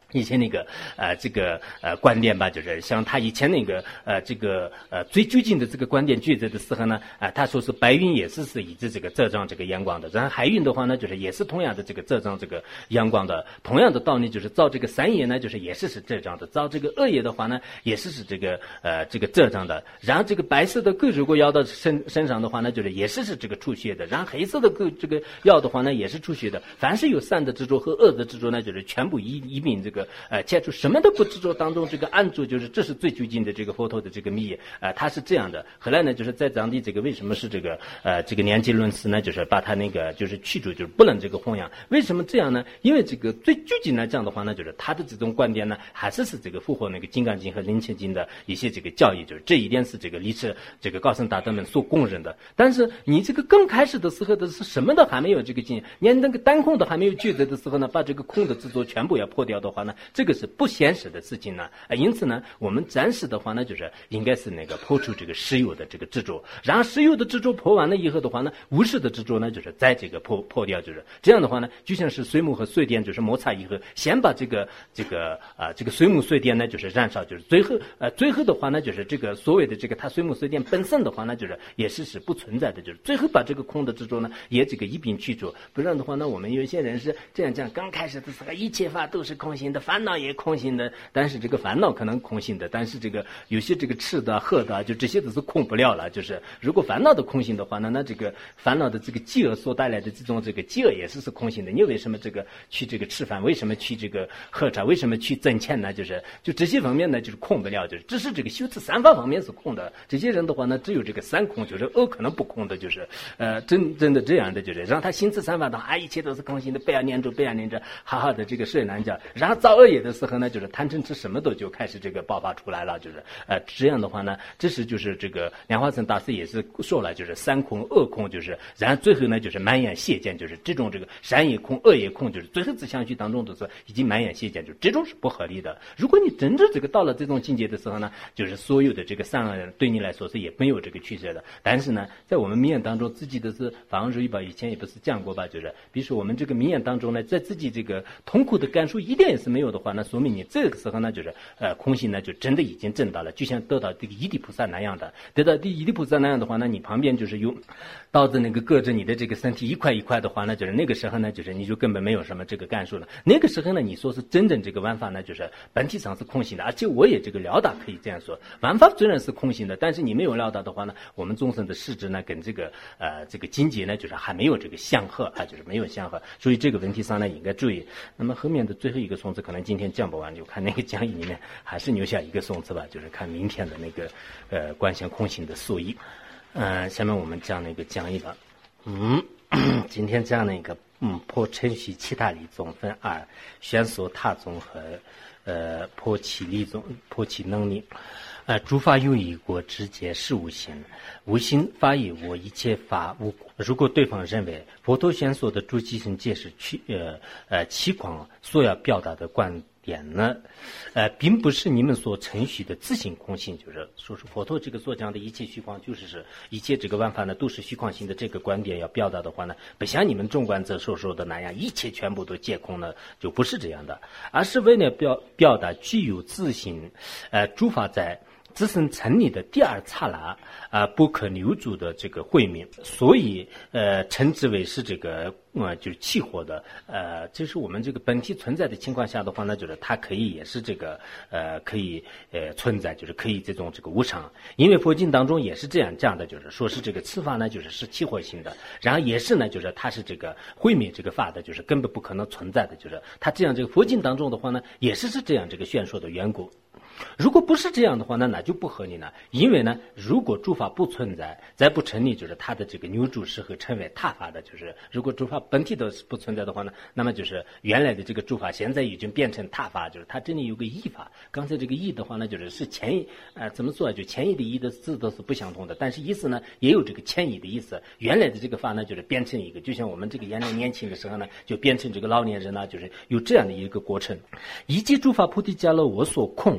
以前那个观点吧，就是像他以前那个最究竟的这个观点句子的时候呢，他说是白云也是以这个遮障这个阳光的，然后海云的话呢，就是也是同样的这个遮障这个阳光的，同样的道理就是造这个三业呢，就是也是遮障的，造这个恶业的话呢，也是这个遮障的，然后这个白色的垢如果要到身上的话呢，就是也是这个出血的，然后黑色的垢这个要的话呢，也是出血的，凡是有善的执着和恶的执着呢，就是全部一并这个切除，什么都不执着当中这个安住，就是这是最究竟的这个佛陀的这个密他是这样的。后来呢，就是在讲的这个为什么是这个年纪论师呢，就是把他那个就是去除，就是不能这个弘扬。为什么这样呢？因为这个最究竟来讲的话呢，就是他的这种观点呢，还是这个符合那个《金刚经》和《楞严经》的一些这个教义，就是这一点是这个历史这个高僧大德们所公认的。但是你这个刚开始的时候的是什么都还没有这个经验，连那个单空都还没有具足的时候呢，把这个空的执着全部要破掉的话呢，这个是不现实的事情呢。因此呢，我们暂时的话呢，就是应该是那个破除这个实有的这个执着，然后实有的执着破完了以后的话呢，无实的执着呢，就是在这个破掉，就是这样的话呢，就像是水木和水电就是摩擦以后，先把这个水木水电呢，就是燃烧，就是最后的话呢，就是这个所谓的这个它水木水电本身的话呢，就是也是不存在的，就是最后把这个空的执着呢，也这个一并去除，不然的话呢，我们有一些人是这样讲，刚开始的时候一切法都是空性的，烦恼也空性的，但是这个烦恼可能空性的，但是这个有些这个吃的喝的，就这些都是空不了了。就是如果烦恼的空性的话呢，那这个烦恼的这个饥饿所带来的这种这个饥饿也是空性的。你为什么这个去这个吃饭？为什么去这个喝茶？为什么去挣钱呢？就这些方面呢，就是空不了，就是只是这个修持三法方面是空的。这些人的话呢，只有这个三空，就是恶可能不空的，就是真的这样的，就是让他心持三法的一切都是空性的，不要念着，好好的这个睡懒觉。然后造恶业的时候呢，就是贪嗔痴什么都就开始这个爆发出来了，就是这样的话呢，就是这个莲花生大师也是说了，就是三空恶空，就是然后最后呢就是满眼邪见，就是这种这个善业空恶业空，就是最后自相续当中都是已经满眼邪见，就是这种是不合理的。如果你真正这个到了这种境界的时候呢，就是所有的这个善恶对你来说是也没有这个取舍的。但是呢，在我们明眼当中，自己的是法王如意宝以前也不是讲过吧，就是比如说我们这个明眼当中呢，在自己这个痛苦的感受一点也是没有的话，那说明你这个时候呢，就是空性呢就真的已经证到了，就像得到这个一地菩萨那样的，得到一地菩萨那样的话呢，你旁边就是有刀子那个割着你的这个身体一块一块的话呢，就是那个时候呢，就是你就根本没有什么这个感受了。那个时候呢，你说是真正这个万法呢，就是本体上是空性的，而且我也这个了达可以这样说，万法虽然是空性的，但是你没有了达的话呢，我们众生的实质呢，跟这个境界呢，就是还没有这个相合就是没有相合，所以这个问题上呢应该注意。那么后面的最后一个颂词可能今天讲不完，就看那个讲义里面还是留下一个颂词吧，就是看明天的那个观想空性的素义。下面我们讲那个讲义吧。今天讲那个破程序其他理总分2，宣说他总和破其理总破其能力。诸法有一果之间是无心，无心法也我一切法无果。如果对方认为佛陀宣说的诸基身皆是期况所要表达的观点呢，并不是你们所承许的自性空性，就是说是佛陀这个所讲的一切虚妄，就是一切这个万法呢都是虚妄性的这个观点要表达的话呢，不像你们中观者所说的那样，一切全部都皆空呢，就不是这样的，而是为了表达具有自性，诸法在自身成立的第二刹那不可留住的这个慧命，所以称之为是这个就是气活的就是我们这个本体存在的情况下的话呢，就是它可以也是这个可以存在，就是可以这种这个无常。因为佛经当中也是这样讲的，就是说是这个此法呢就是气活性的，然后也是呢就是它是这个毁灭这个法的，就是根本不可能存在的，就是它这样这个佛经当中的话呢也是这样这个宣说的缘故。如果不是这样的话呢，那就不合理了。因为呢，如果诸法不存在，再不成立，就是它的这个扭住是会成为他法的。就是如果诸法本体都是不存在的话呢，那么就是原来的这个诸法现在已经变成他法，就是它这里有个义法。刚才这个义的话呢，就是前义怎么说就前义的义的字都是不相同的，但是意思呢也有这个前义的意思。原来的这个法呢，就是变成一个，就像我们这个原来年轻的时候呢，就变成这个老年人呢，就是有这样的一个过程。一切诸法菩提伽罗我所空。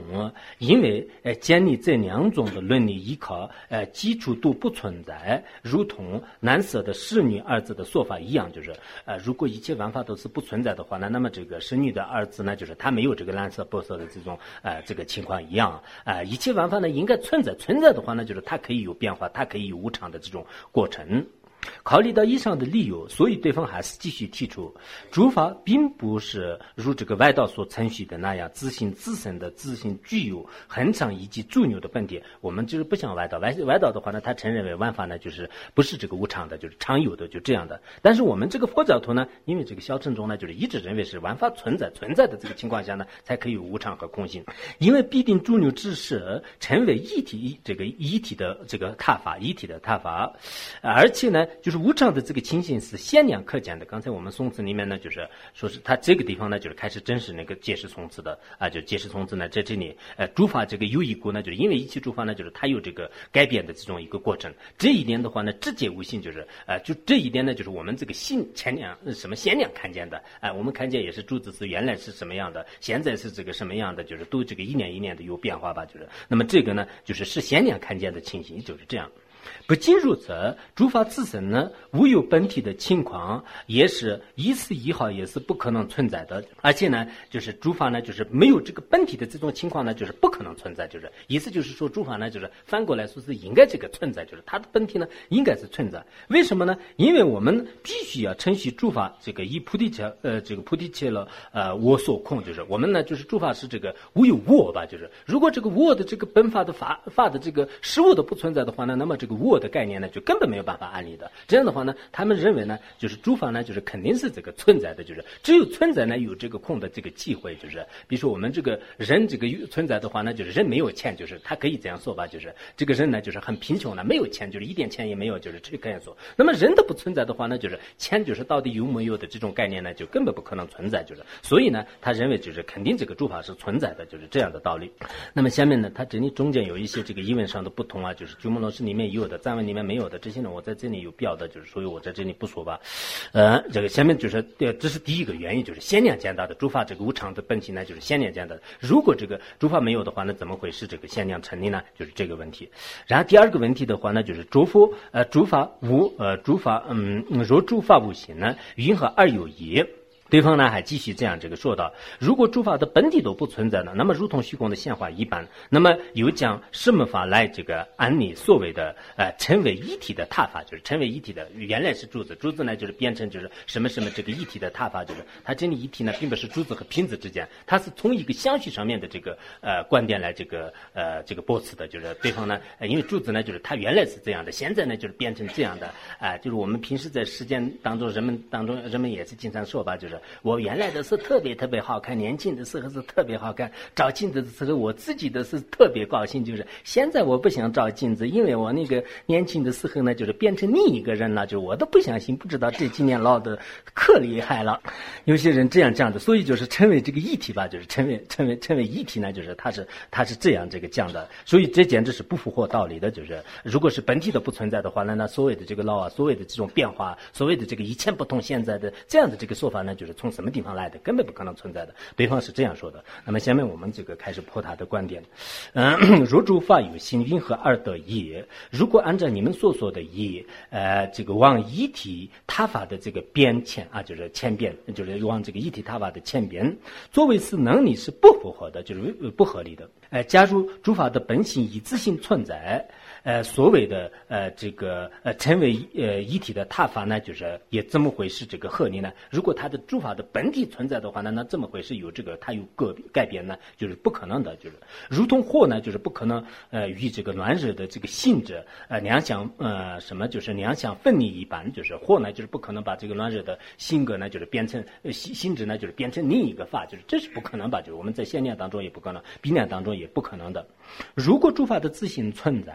因为建立这两种的论理依靠基础都不存在，如同蓝色的仕女二字的说法一样，就是如果一切玩法都是不存在的话呢，那么这个仕女的二字呢，就是它没有这个蓝色白色的这种这个情况一样一切玩法呢应该存在的话呢，就是它可以有变化，它可以有无常的这种过程。考虑到以上的理由，所以对方还是继续提出，诸法并不是如这个外道所承许的那样自性自身的自性具有恒常以及诸有的本体。我们就是不像外道，外道的话呢，他承认为万法呢就是不是这个无常的，就是常有的，就这样的。但是我们这个佛教徒呢，因为这个小乘中呢，就是一直认为是万法存在的这个情况下呢，才可以有无常和空性。因为必定诸有之事成为一体，这个一体的这个他法，一体的他法，而且呢。就是无常的这个情形是显亮可见的。刚才我们宋词里面呢，就是说是他这个地方呢，就是开始真是那个解释宋词的就解释宋词呢，在这里诸法这个有一故呢，就是因为一切诸法呢，就是它有这个改变的这种一个过程。这一点的话呢，直接无性，就是就这一点呢，就是我们这个性前亮什么显亮看见的我们看见也是诸子是原来是什么样的，现在是这个什么样的，就是都这个一年一年的有变化吧，就是那么这个呢，就是显亮看见的情形就是这样。不仅如此，诸法自身呢无有本体的情况，也是一丝一毫也是不可能存在的。而且呢，就是诸法呢，就是没有这个本体的这种情况呢，就是不可能存在。就是意思就是说，诸法呢，就是反过来说是应该这个存在，就是它的本体呢应该是存在。为什么呢？因为我们必须要承许诸法这个以菩提切这个菩提切了我所空，就是我们呢就是诸法是这个无有我吧，就是如果这个我的这个本法的法的这个实物都不存在的话呢，那么这个我的概念呢就根本没有办法安立的。这样的话呢，他们认为呢，就是诸法呢就是肯定是这个存在的，就是只有存在呢有这个空的这个机会，就是比如说我们这个人这个存在的话呢，就是人没有钱，就是他可以这样说吧，就是这个人呢就是很贫穷的，没有钱，就是一点钱也没有，就是这个样说。那么人的不存在的话呢，就是钱就是到底有没有的这种概念呢，就根本不可能存在，就是所以呢，他认为就是肯定这个诸法是存在的，就是这样的道理。那么下面呢，他这里中间有一些这个译文上的不同就是鸠摩罗什里面有的，藏文里面没有的，这些呢我在这里有标的，就是所以我在这里不说吧。这个下面就是这是第一个原因，就是显亮见到的诸法这个无常的本体呢，就是显亮见到的。如果这个诸法没有的话，那怎么会是这个显亮成立呢？就是这个问题。然后第二个问题的话呢，就是诸法无若诸法无形呢，云何而有一？对方呢还继续这样这个说道，如果诸法的本体都不存在呢，那么如同虚空的显化一般，那么又将什么法来这个安理所谓的成为一体的他法，就是成为一体的，原来是珠子呢就是变成就是什么这个一体的他法，就是它这里一体呢并不是珠子和瓶子之间，它是从一个相续上面的这个观点来这个驳斥的，就是对方呢因为珠子呢就是它原来是这样的，现在呢就是变成这样的就是我们平时在实践当中人们也是经常说吧，就是我原来的是特别好看，年轻的时候是特别好看，照镜子的时候我自己的是特别高兴，就是现在我不想照镜子，因为我那个年轻的时候呢就是变成另一个人了，就我都不相信，不知道这几年老的可厉害了。有些人这样的，所以就是成为这个一体吧，就是成为一体呢，就是他是这样这个讲的，所以这简直是不符合道理的。就是如果是本体的不存在的话呢，那所谓的这个老所谓的这种变化，所谓的这个以前不同现在的这样的这个说法呢，就是从什么地方来的，根本不可能存在的。对方是这样说的。那么下面我们这个开始破他的观点。若诸法有形，云何而得一？如果按照你们所说的一这个往一体他法的这个边前就是前边，就是往这个一体他法的前边，作为是能力是不符合的，就是不合理的。假如诸法的本性以自性存在，所谓的这个成为一体的他法呢，就是也怎么会是这个合理呢？如果它的诸法的本体存在的话呢，那怎么会是有这个它有改变呢？就是不可能的，就是如同火呢，就是不可能与这个暖热的这个性质两相就是两相分离一般，就是火呢就是不可能把这个暖热的性格呢就是变成性质呢就是变成另一个法，就是这是不可能吧？就是我们在现量当中也不可能，比量当中也不可能的。如果诸法的自性存在，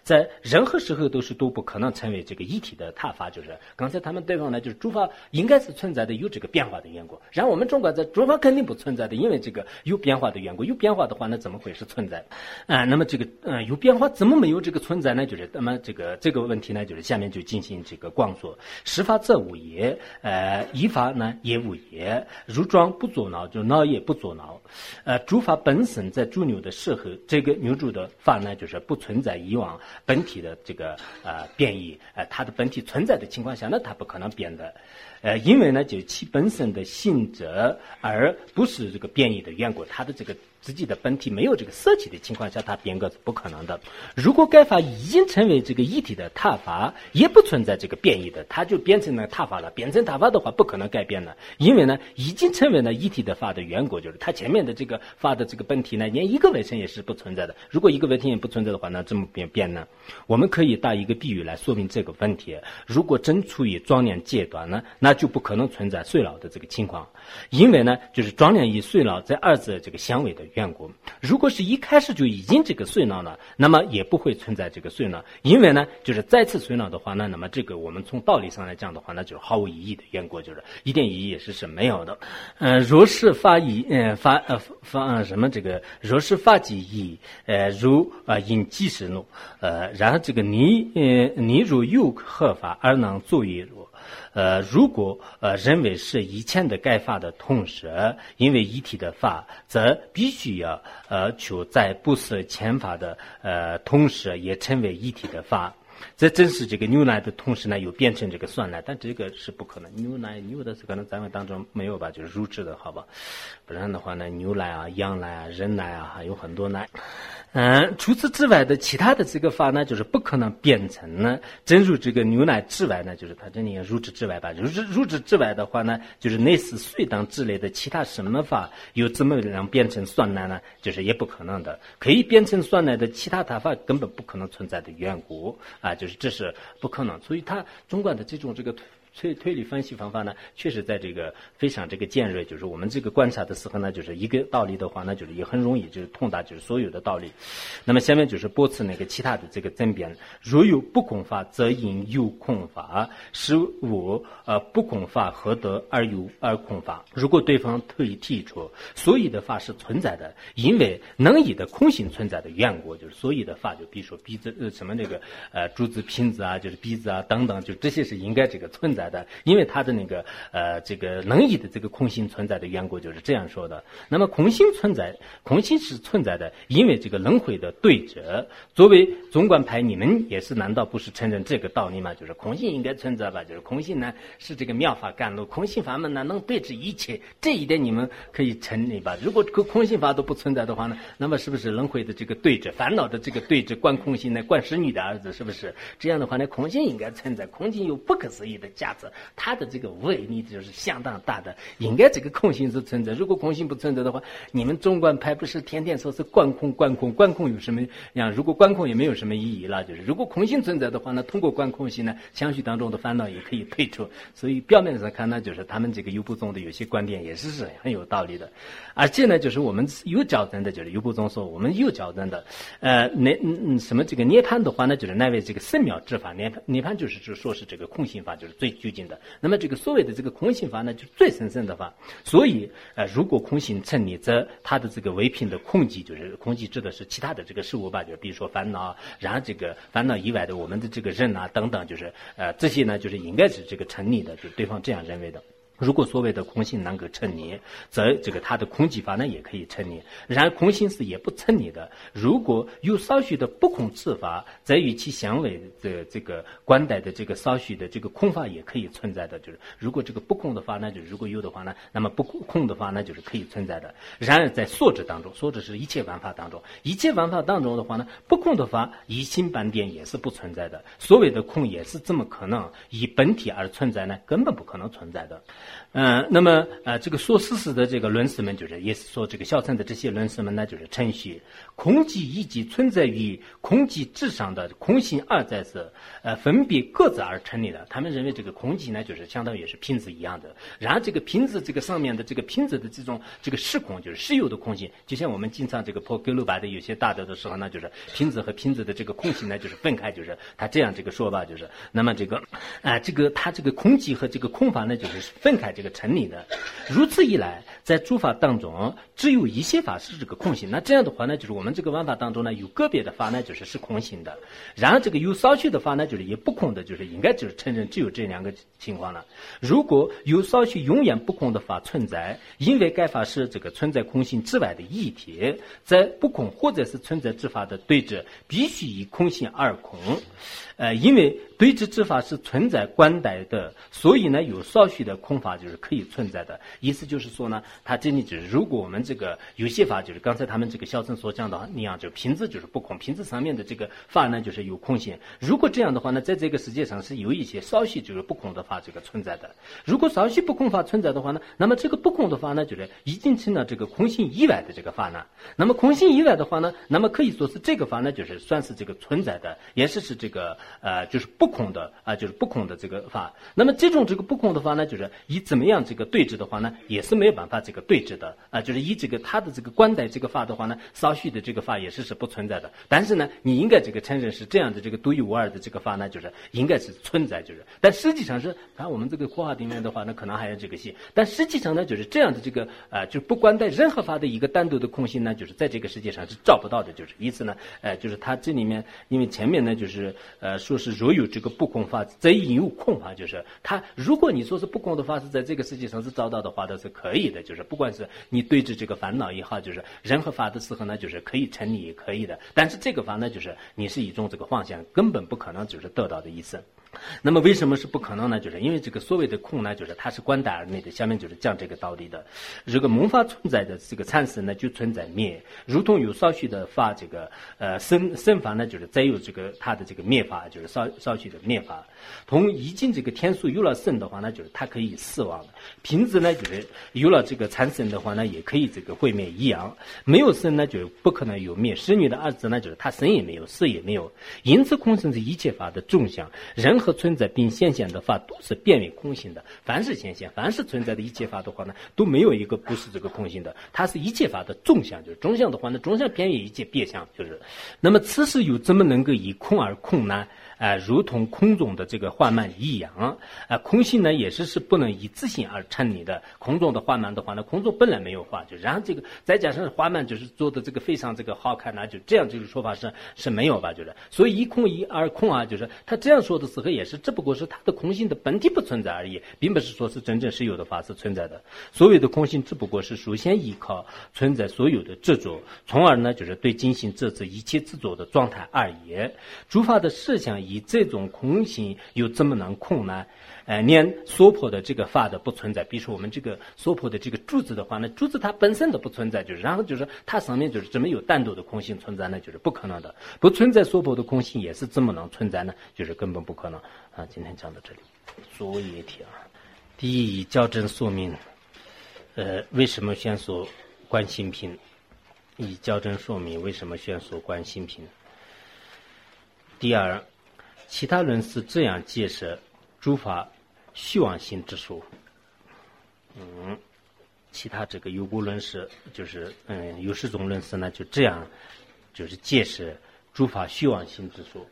在任何时候都不可能成为这个一体的塔法，就是刚才他们对方呢，就是诸法应该是存在的，有这个变化的缘故。然后我们中国在诸法肯定不存在的，因为这个有变化的缘故，有变化的话呢，怎么会是存在？那么这个有变化怎么没有这个存在呢？就是那么这个问题呢，就是下面就进行这个光说：十法则无也，一法呢也无也，如庄不作恼，就恼也不作恼。诸法本身在诸牛的时候，这个牛主的法呢，就是不存在以往本体的这个变异，它的本体存在的情况下呢，它不可能变的。因为呢，就其本身的性质，而不是这个变异的缘故，它的这个自己的本体没有这个色体的情况下，它变个是不可能的。如果该法已经成为这个一体的塔法，也不存在这个变异的，它就变成了塔法了。变成塔法的话，不可能改变了，因为呢，已经成为了一体的法的缘故，就是它前面的这个法的这个本体呢，连一个微尘也是不存在的。如果一个微尘也不存在的话，那怎么变呢？我们可以打一个比喻来说明这个问题。如果正处于庄严阶段呢，那就不可能存在衰老的这个情况，因为呢，就是庄严与衰老在二者这个相违的缘故。如果是一开始就已经这个衰老了，那么也不会存在这个衰老，因为呢，就是再次衰老的话呢，那么这个我们从道理上来讲的话呢，就是毫无意义的缘故，就是一点意义也是没有的。若是法义，若是法即义，如因即时怒，然后这个你如有合法而能作于如。如果认为是以前的该法的同时，因为一体的法，则必须要求在不是前法的同时也成为一体的法。这正是这个牛奶的同时呢，又变成这个酸奶，但这个是不可能。牛的是可能咱们当中没有吧，就是乳制的，好吧？不然的话呢，牛奶啊、羊奶啊、人奶啊，还有很多奶。除此之外的其他的这个法呢，就是不可能变成呢，正如这个牛奶之外呢，就是它这里乳制之外吧，乳制之外的话呢，就是类似水等之类的其他什么法又怎么能变成酸奶呢？就是也不可能的。可以变成酸奶的其他塔法根本不可能存在的缘故啊，就是这是不可能。所以它中观的这种这个推理分析方法呢，确实在这个非常这个尖锐，就是我们这个观察的时候呢，就是一个道理的话呢，就是也很容易就是通达就是所有的道理。那么下面就是驳斥那个其他的这个争辩，若有不空法，则因有空法，使我不空法何得而有而空法？如果对方提出所有的法是存在的，因为能以的空性存在的缘故，就是所有的法，就比如说鼻子什么那个珠子、瓶子啊，就是鼻子啊等等，就这些是应该这个存在的，因为它的那个这个能以的这个空性存在的缘故，就是这样说的。那么空性存在，空性是存在的，因为这个轮回的对者，作为中观派，你们也是难道不是承认这个道理吗？就是空性应该存在吧？就是空性呢是这个妙法甘露，空性法门呢能对治一切，这一点你们可以承认吧？如果空性法都不存在的话呢，那么是不是轮回的这个对者，烦恼的这个对者，观空性呢，观使女的儿子，是不是这样的话呢？空性应该存在，空性有不可思议的价值，它的这个威力就是相当大的，应该这个空性是存在。如果空性不存在的话，你们中观派不是天天说是观空有什么样？如果观空也没有什么意义了，就是如果空性存在的话呢，通过观空性呢，相续当中的烦恼也可以退出。所以表面上看呢，就是他们这个优部宗的有些观点也是很有道理的。而且呢，就是我们有较真的，就是优部宗说我们有较真的，什么这个涅槃的话呢，就是那位这个深妙之法，涅槃就是说是这个空性法，就是最究竟的。那么这个所谓的这个空性法呢，就是最神圣的法。所以如果空性成立，则它的这个唯品的空寂，就是空寂指的是其他的这个事物吧，就比如说烦恼，然后这个烦恼以外的我们的这个人啊等等，就是这些呢，就是应该是这个成立的，就是对方这样认为的。如果所谓的空性能够成立，则这个它的空寂法呢也可以成立。然而空性是也不成立的。如果有少许的不空之法，则与其相违的这个观待的这个少许的这个空法也可以存在的。就是如果这个不空的法呢，就是如果有的话呢，那么不空的法呢就是可以存在的。然而在所知当中，所知是一切万法当中，一切万法当中的话呢，不空的法一心半点也是不存在的。所谓的空也是怎么可能以本体而存在呢？根本不可能存在的。 那么这个说事实的这个论师们就是也是说这个小乘的这些论师们呢，就是称许空寂以及存在于空寂之上的空性二在是分别各自而成立的。他们认为这个空寂呢，就是相当于是瓶子一样的，然后这个瓶子这个上面的这个瓶子的这个实空就是实有的空性，就像我们经常这个破勾勒法的有些大德的时候呢，就是瓶子和瓶子的这个空性呢就是分开，就是他这样这个说法，就是那么这个它这个空寂和这个空法呢就是分开这个成立的。如此一来，在诸法当中只有一些法是这个空性，那这样的话呢，就是我们这个万法当中呢有个别的法呢就是空性的，然后这个有少许的法呢就是也不空的，就是应该就是承认只有这两个情况了。如果有少许永远不空的法存在，因为该法是这个存在空性之外的一体，在不空或者是存在之法的对峙必须以空性而空，因为对峙之法是存在观待的，所以呢有少许的空法就是可以存在的。意思就是说呢，它这里就是如果我们这个有些法就是刚才他们这个小乘所讲的那样，就瓶子就是不空，瓶子上面的这个法呢就是有空性。如果这样的话呢，在这个世界上是有一些少许就是不空的法这个存在的。如果少许不空法存在的话呢，那么这个不空的法呢就是已经成了这个空性以外的这个法呢。那么空性以外的话呢，那么可以说是这个法呢就是算是这个存在的，也是这个就是不空的就是不空的这个法。那么这种这个不空的法呢，就是以怎么样这个对峙的话呢，也是没有办法这个对峙的就是以这个他的这个观待这个法的话呢，少许的这个法也是不存在的。但是呢，你应该这个承认是这样的这个独一无二的这个法呢，就是应该是存在，就是但实际上是看我们这个括号里面的话呢，可能还有这个戏，但实际上呢，就是这样的这个就是不观待任何法的一个单独的空性呢，就是在这个世界上是找不到的。就是意思呢，就是它这里面因为前面呢就是说是若有这个不空法，则应有空法，就是它如果你说是不空的法是在这个世界上是找到的话，都是可以的，就是不管是你对峙这个烦恼也好，就是任何法的时候呢，就是可以成立也可以的。但是这个法呢，就是你是一种这个幻象，根本不可能就是得到的意思。那么为什么是不可能呢？就是因为这个所谓的空呢，就是它是观待而内的，下面就是讲这个道理的。这个蒙法存在的这个产生呢，就存在灭，如同有少许的法这个生法呢，就是再有这个它的这个灭法，就是少许的灭法。同已经这个天数有了生的话呢，就是它可以死亡；瓶子呢，就是有了这个产生的话呢，也可以这个毁灭一样。没有生呢，就不可能有灭。使女的儿子呢，就是他生也没有，死也没有。因此，空性是一切法的纵向，任何存在并显现的法都是变为空性的。凡是显现，凡是存在的一切法的话呢，都没有一个不是这个空性的。它是一切法的纵向，就是纵向的话呢，纵向变为一切别相，就是。那么此时又怎么能够以空而空呢？如同空中的这个花蔓一样，空性呢也是不能以自性而成立的。空中的花蔓的话呢，空中本来没有花，就然后这个再加上花蔓就是做的这个非常这个好看就这样这个说法是没有吧？就是所以一空一而空就是他这样说的时候也是只不过是他的空性的本体不存在而已，并不是说是真正是有的法是存在的。所谓的空性只不过是首先依靠存在所有的执着，从而呢就是对进行这次一切执着的状态而言。诸法的事项以这种空性又怎么能空呢？连所破的这个法的不存在，比如说我们这个所破的这个柱子的话呢，柱子它本身的不存在，就是然后就是它上面就是这么有单独的空性存在呢，就是不可能的。不存在所破的空性也是怎么能存在呢？就是根本不可能今天讲到这里，作业题第一，校正说明为什么选所观心品，以校正说明为什么选所观心品。第二，其他论师这样解释诸法虚妄性之说。其他这个有部论师就是有十种论师呢就这样就是解释诸法虚妄性之说。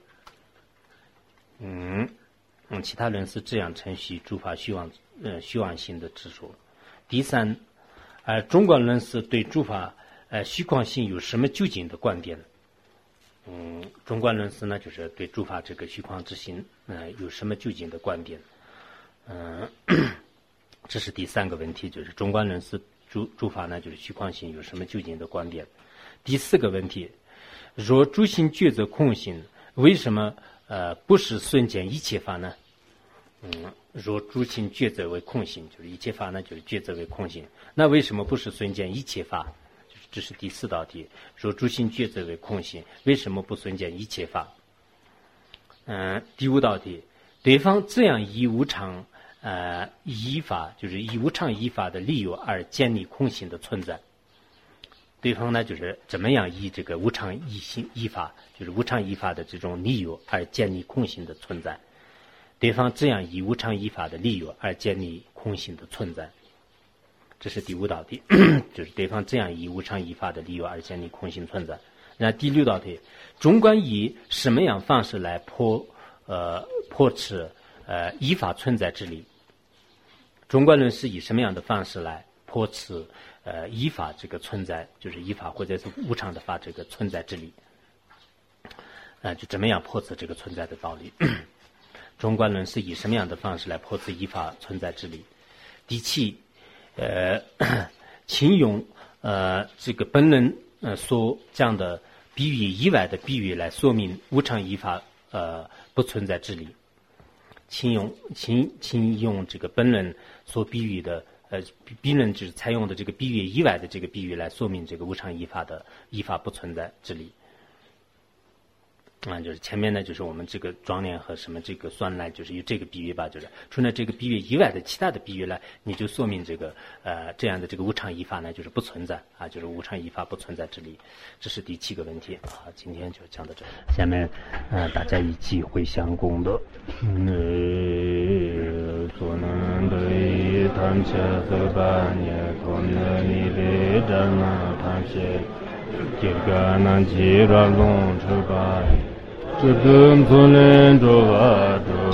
其他论师这样承许诸法虚妄性的之说。第三，中观论师对诸法虚妄性有什么究竟的观点？中观论师呢，就是对诸法这个虚妄之心，有什么究竟的观点？这是第三个问题，就是中观论师诸法呢，就是虚妄性有什么究竟的观点？第四个问题，若诸心觉则空性，为什么不是瞬间一切法呢？若诸心觉则为空性，就是一切法呢，就是觉则为空性，那为什么不是瞬间一切法？这是第四道题。若诸心觉则为空性，为什么不瞬间一切法？第五道题，对方这样以无常依法就是以无常依法的理由而建立空性的存在。对方呢就是怎么样以这个无常依法，就是无常依法的这种理由而建立空性的存在。对方这样以无常依法的理由而建立空性的存在。这是第五道题，就是对方这样以无常依法的理由而建立空性存在。那第六道题，中观以什么样方式来破斥依法存在之理？中观论是以什么样的方式来破斥依法这个存在，就是依法或者是无常的法这个存在之理？就怎么样破斥这个存在的道理？中观论是以什么样的方式来破斥依法存在之理？第七，请用这个本论所讲的比喻以外的比喻来说明无常依法不存在之理。请用这个本论所比喻的比论就是采用的这个比喻以外的这个比喻来说明这个无常依法的依法不存在之理。就是前面呢，就是我们这个庄联和什么这个算来，就是有这个比喻吧，就是除了这个比喻以外的其他的比喻来，你就说明这个这样的这个无常依法呢，就是不存在啊，就是无常依法不存在之理。这是第七个问题啊，今天就讲到这。下面大家一起回向功德。所能得以谈切和半夜，可能你的真能谈切。这个能记着龙出版，这等做人做法做。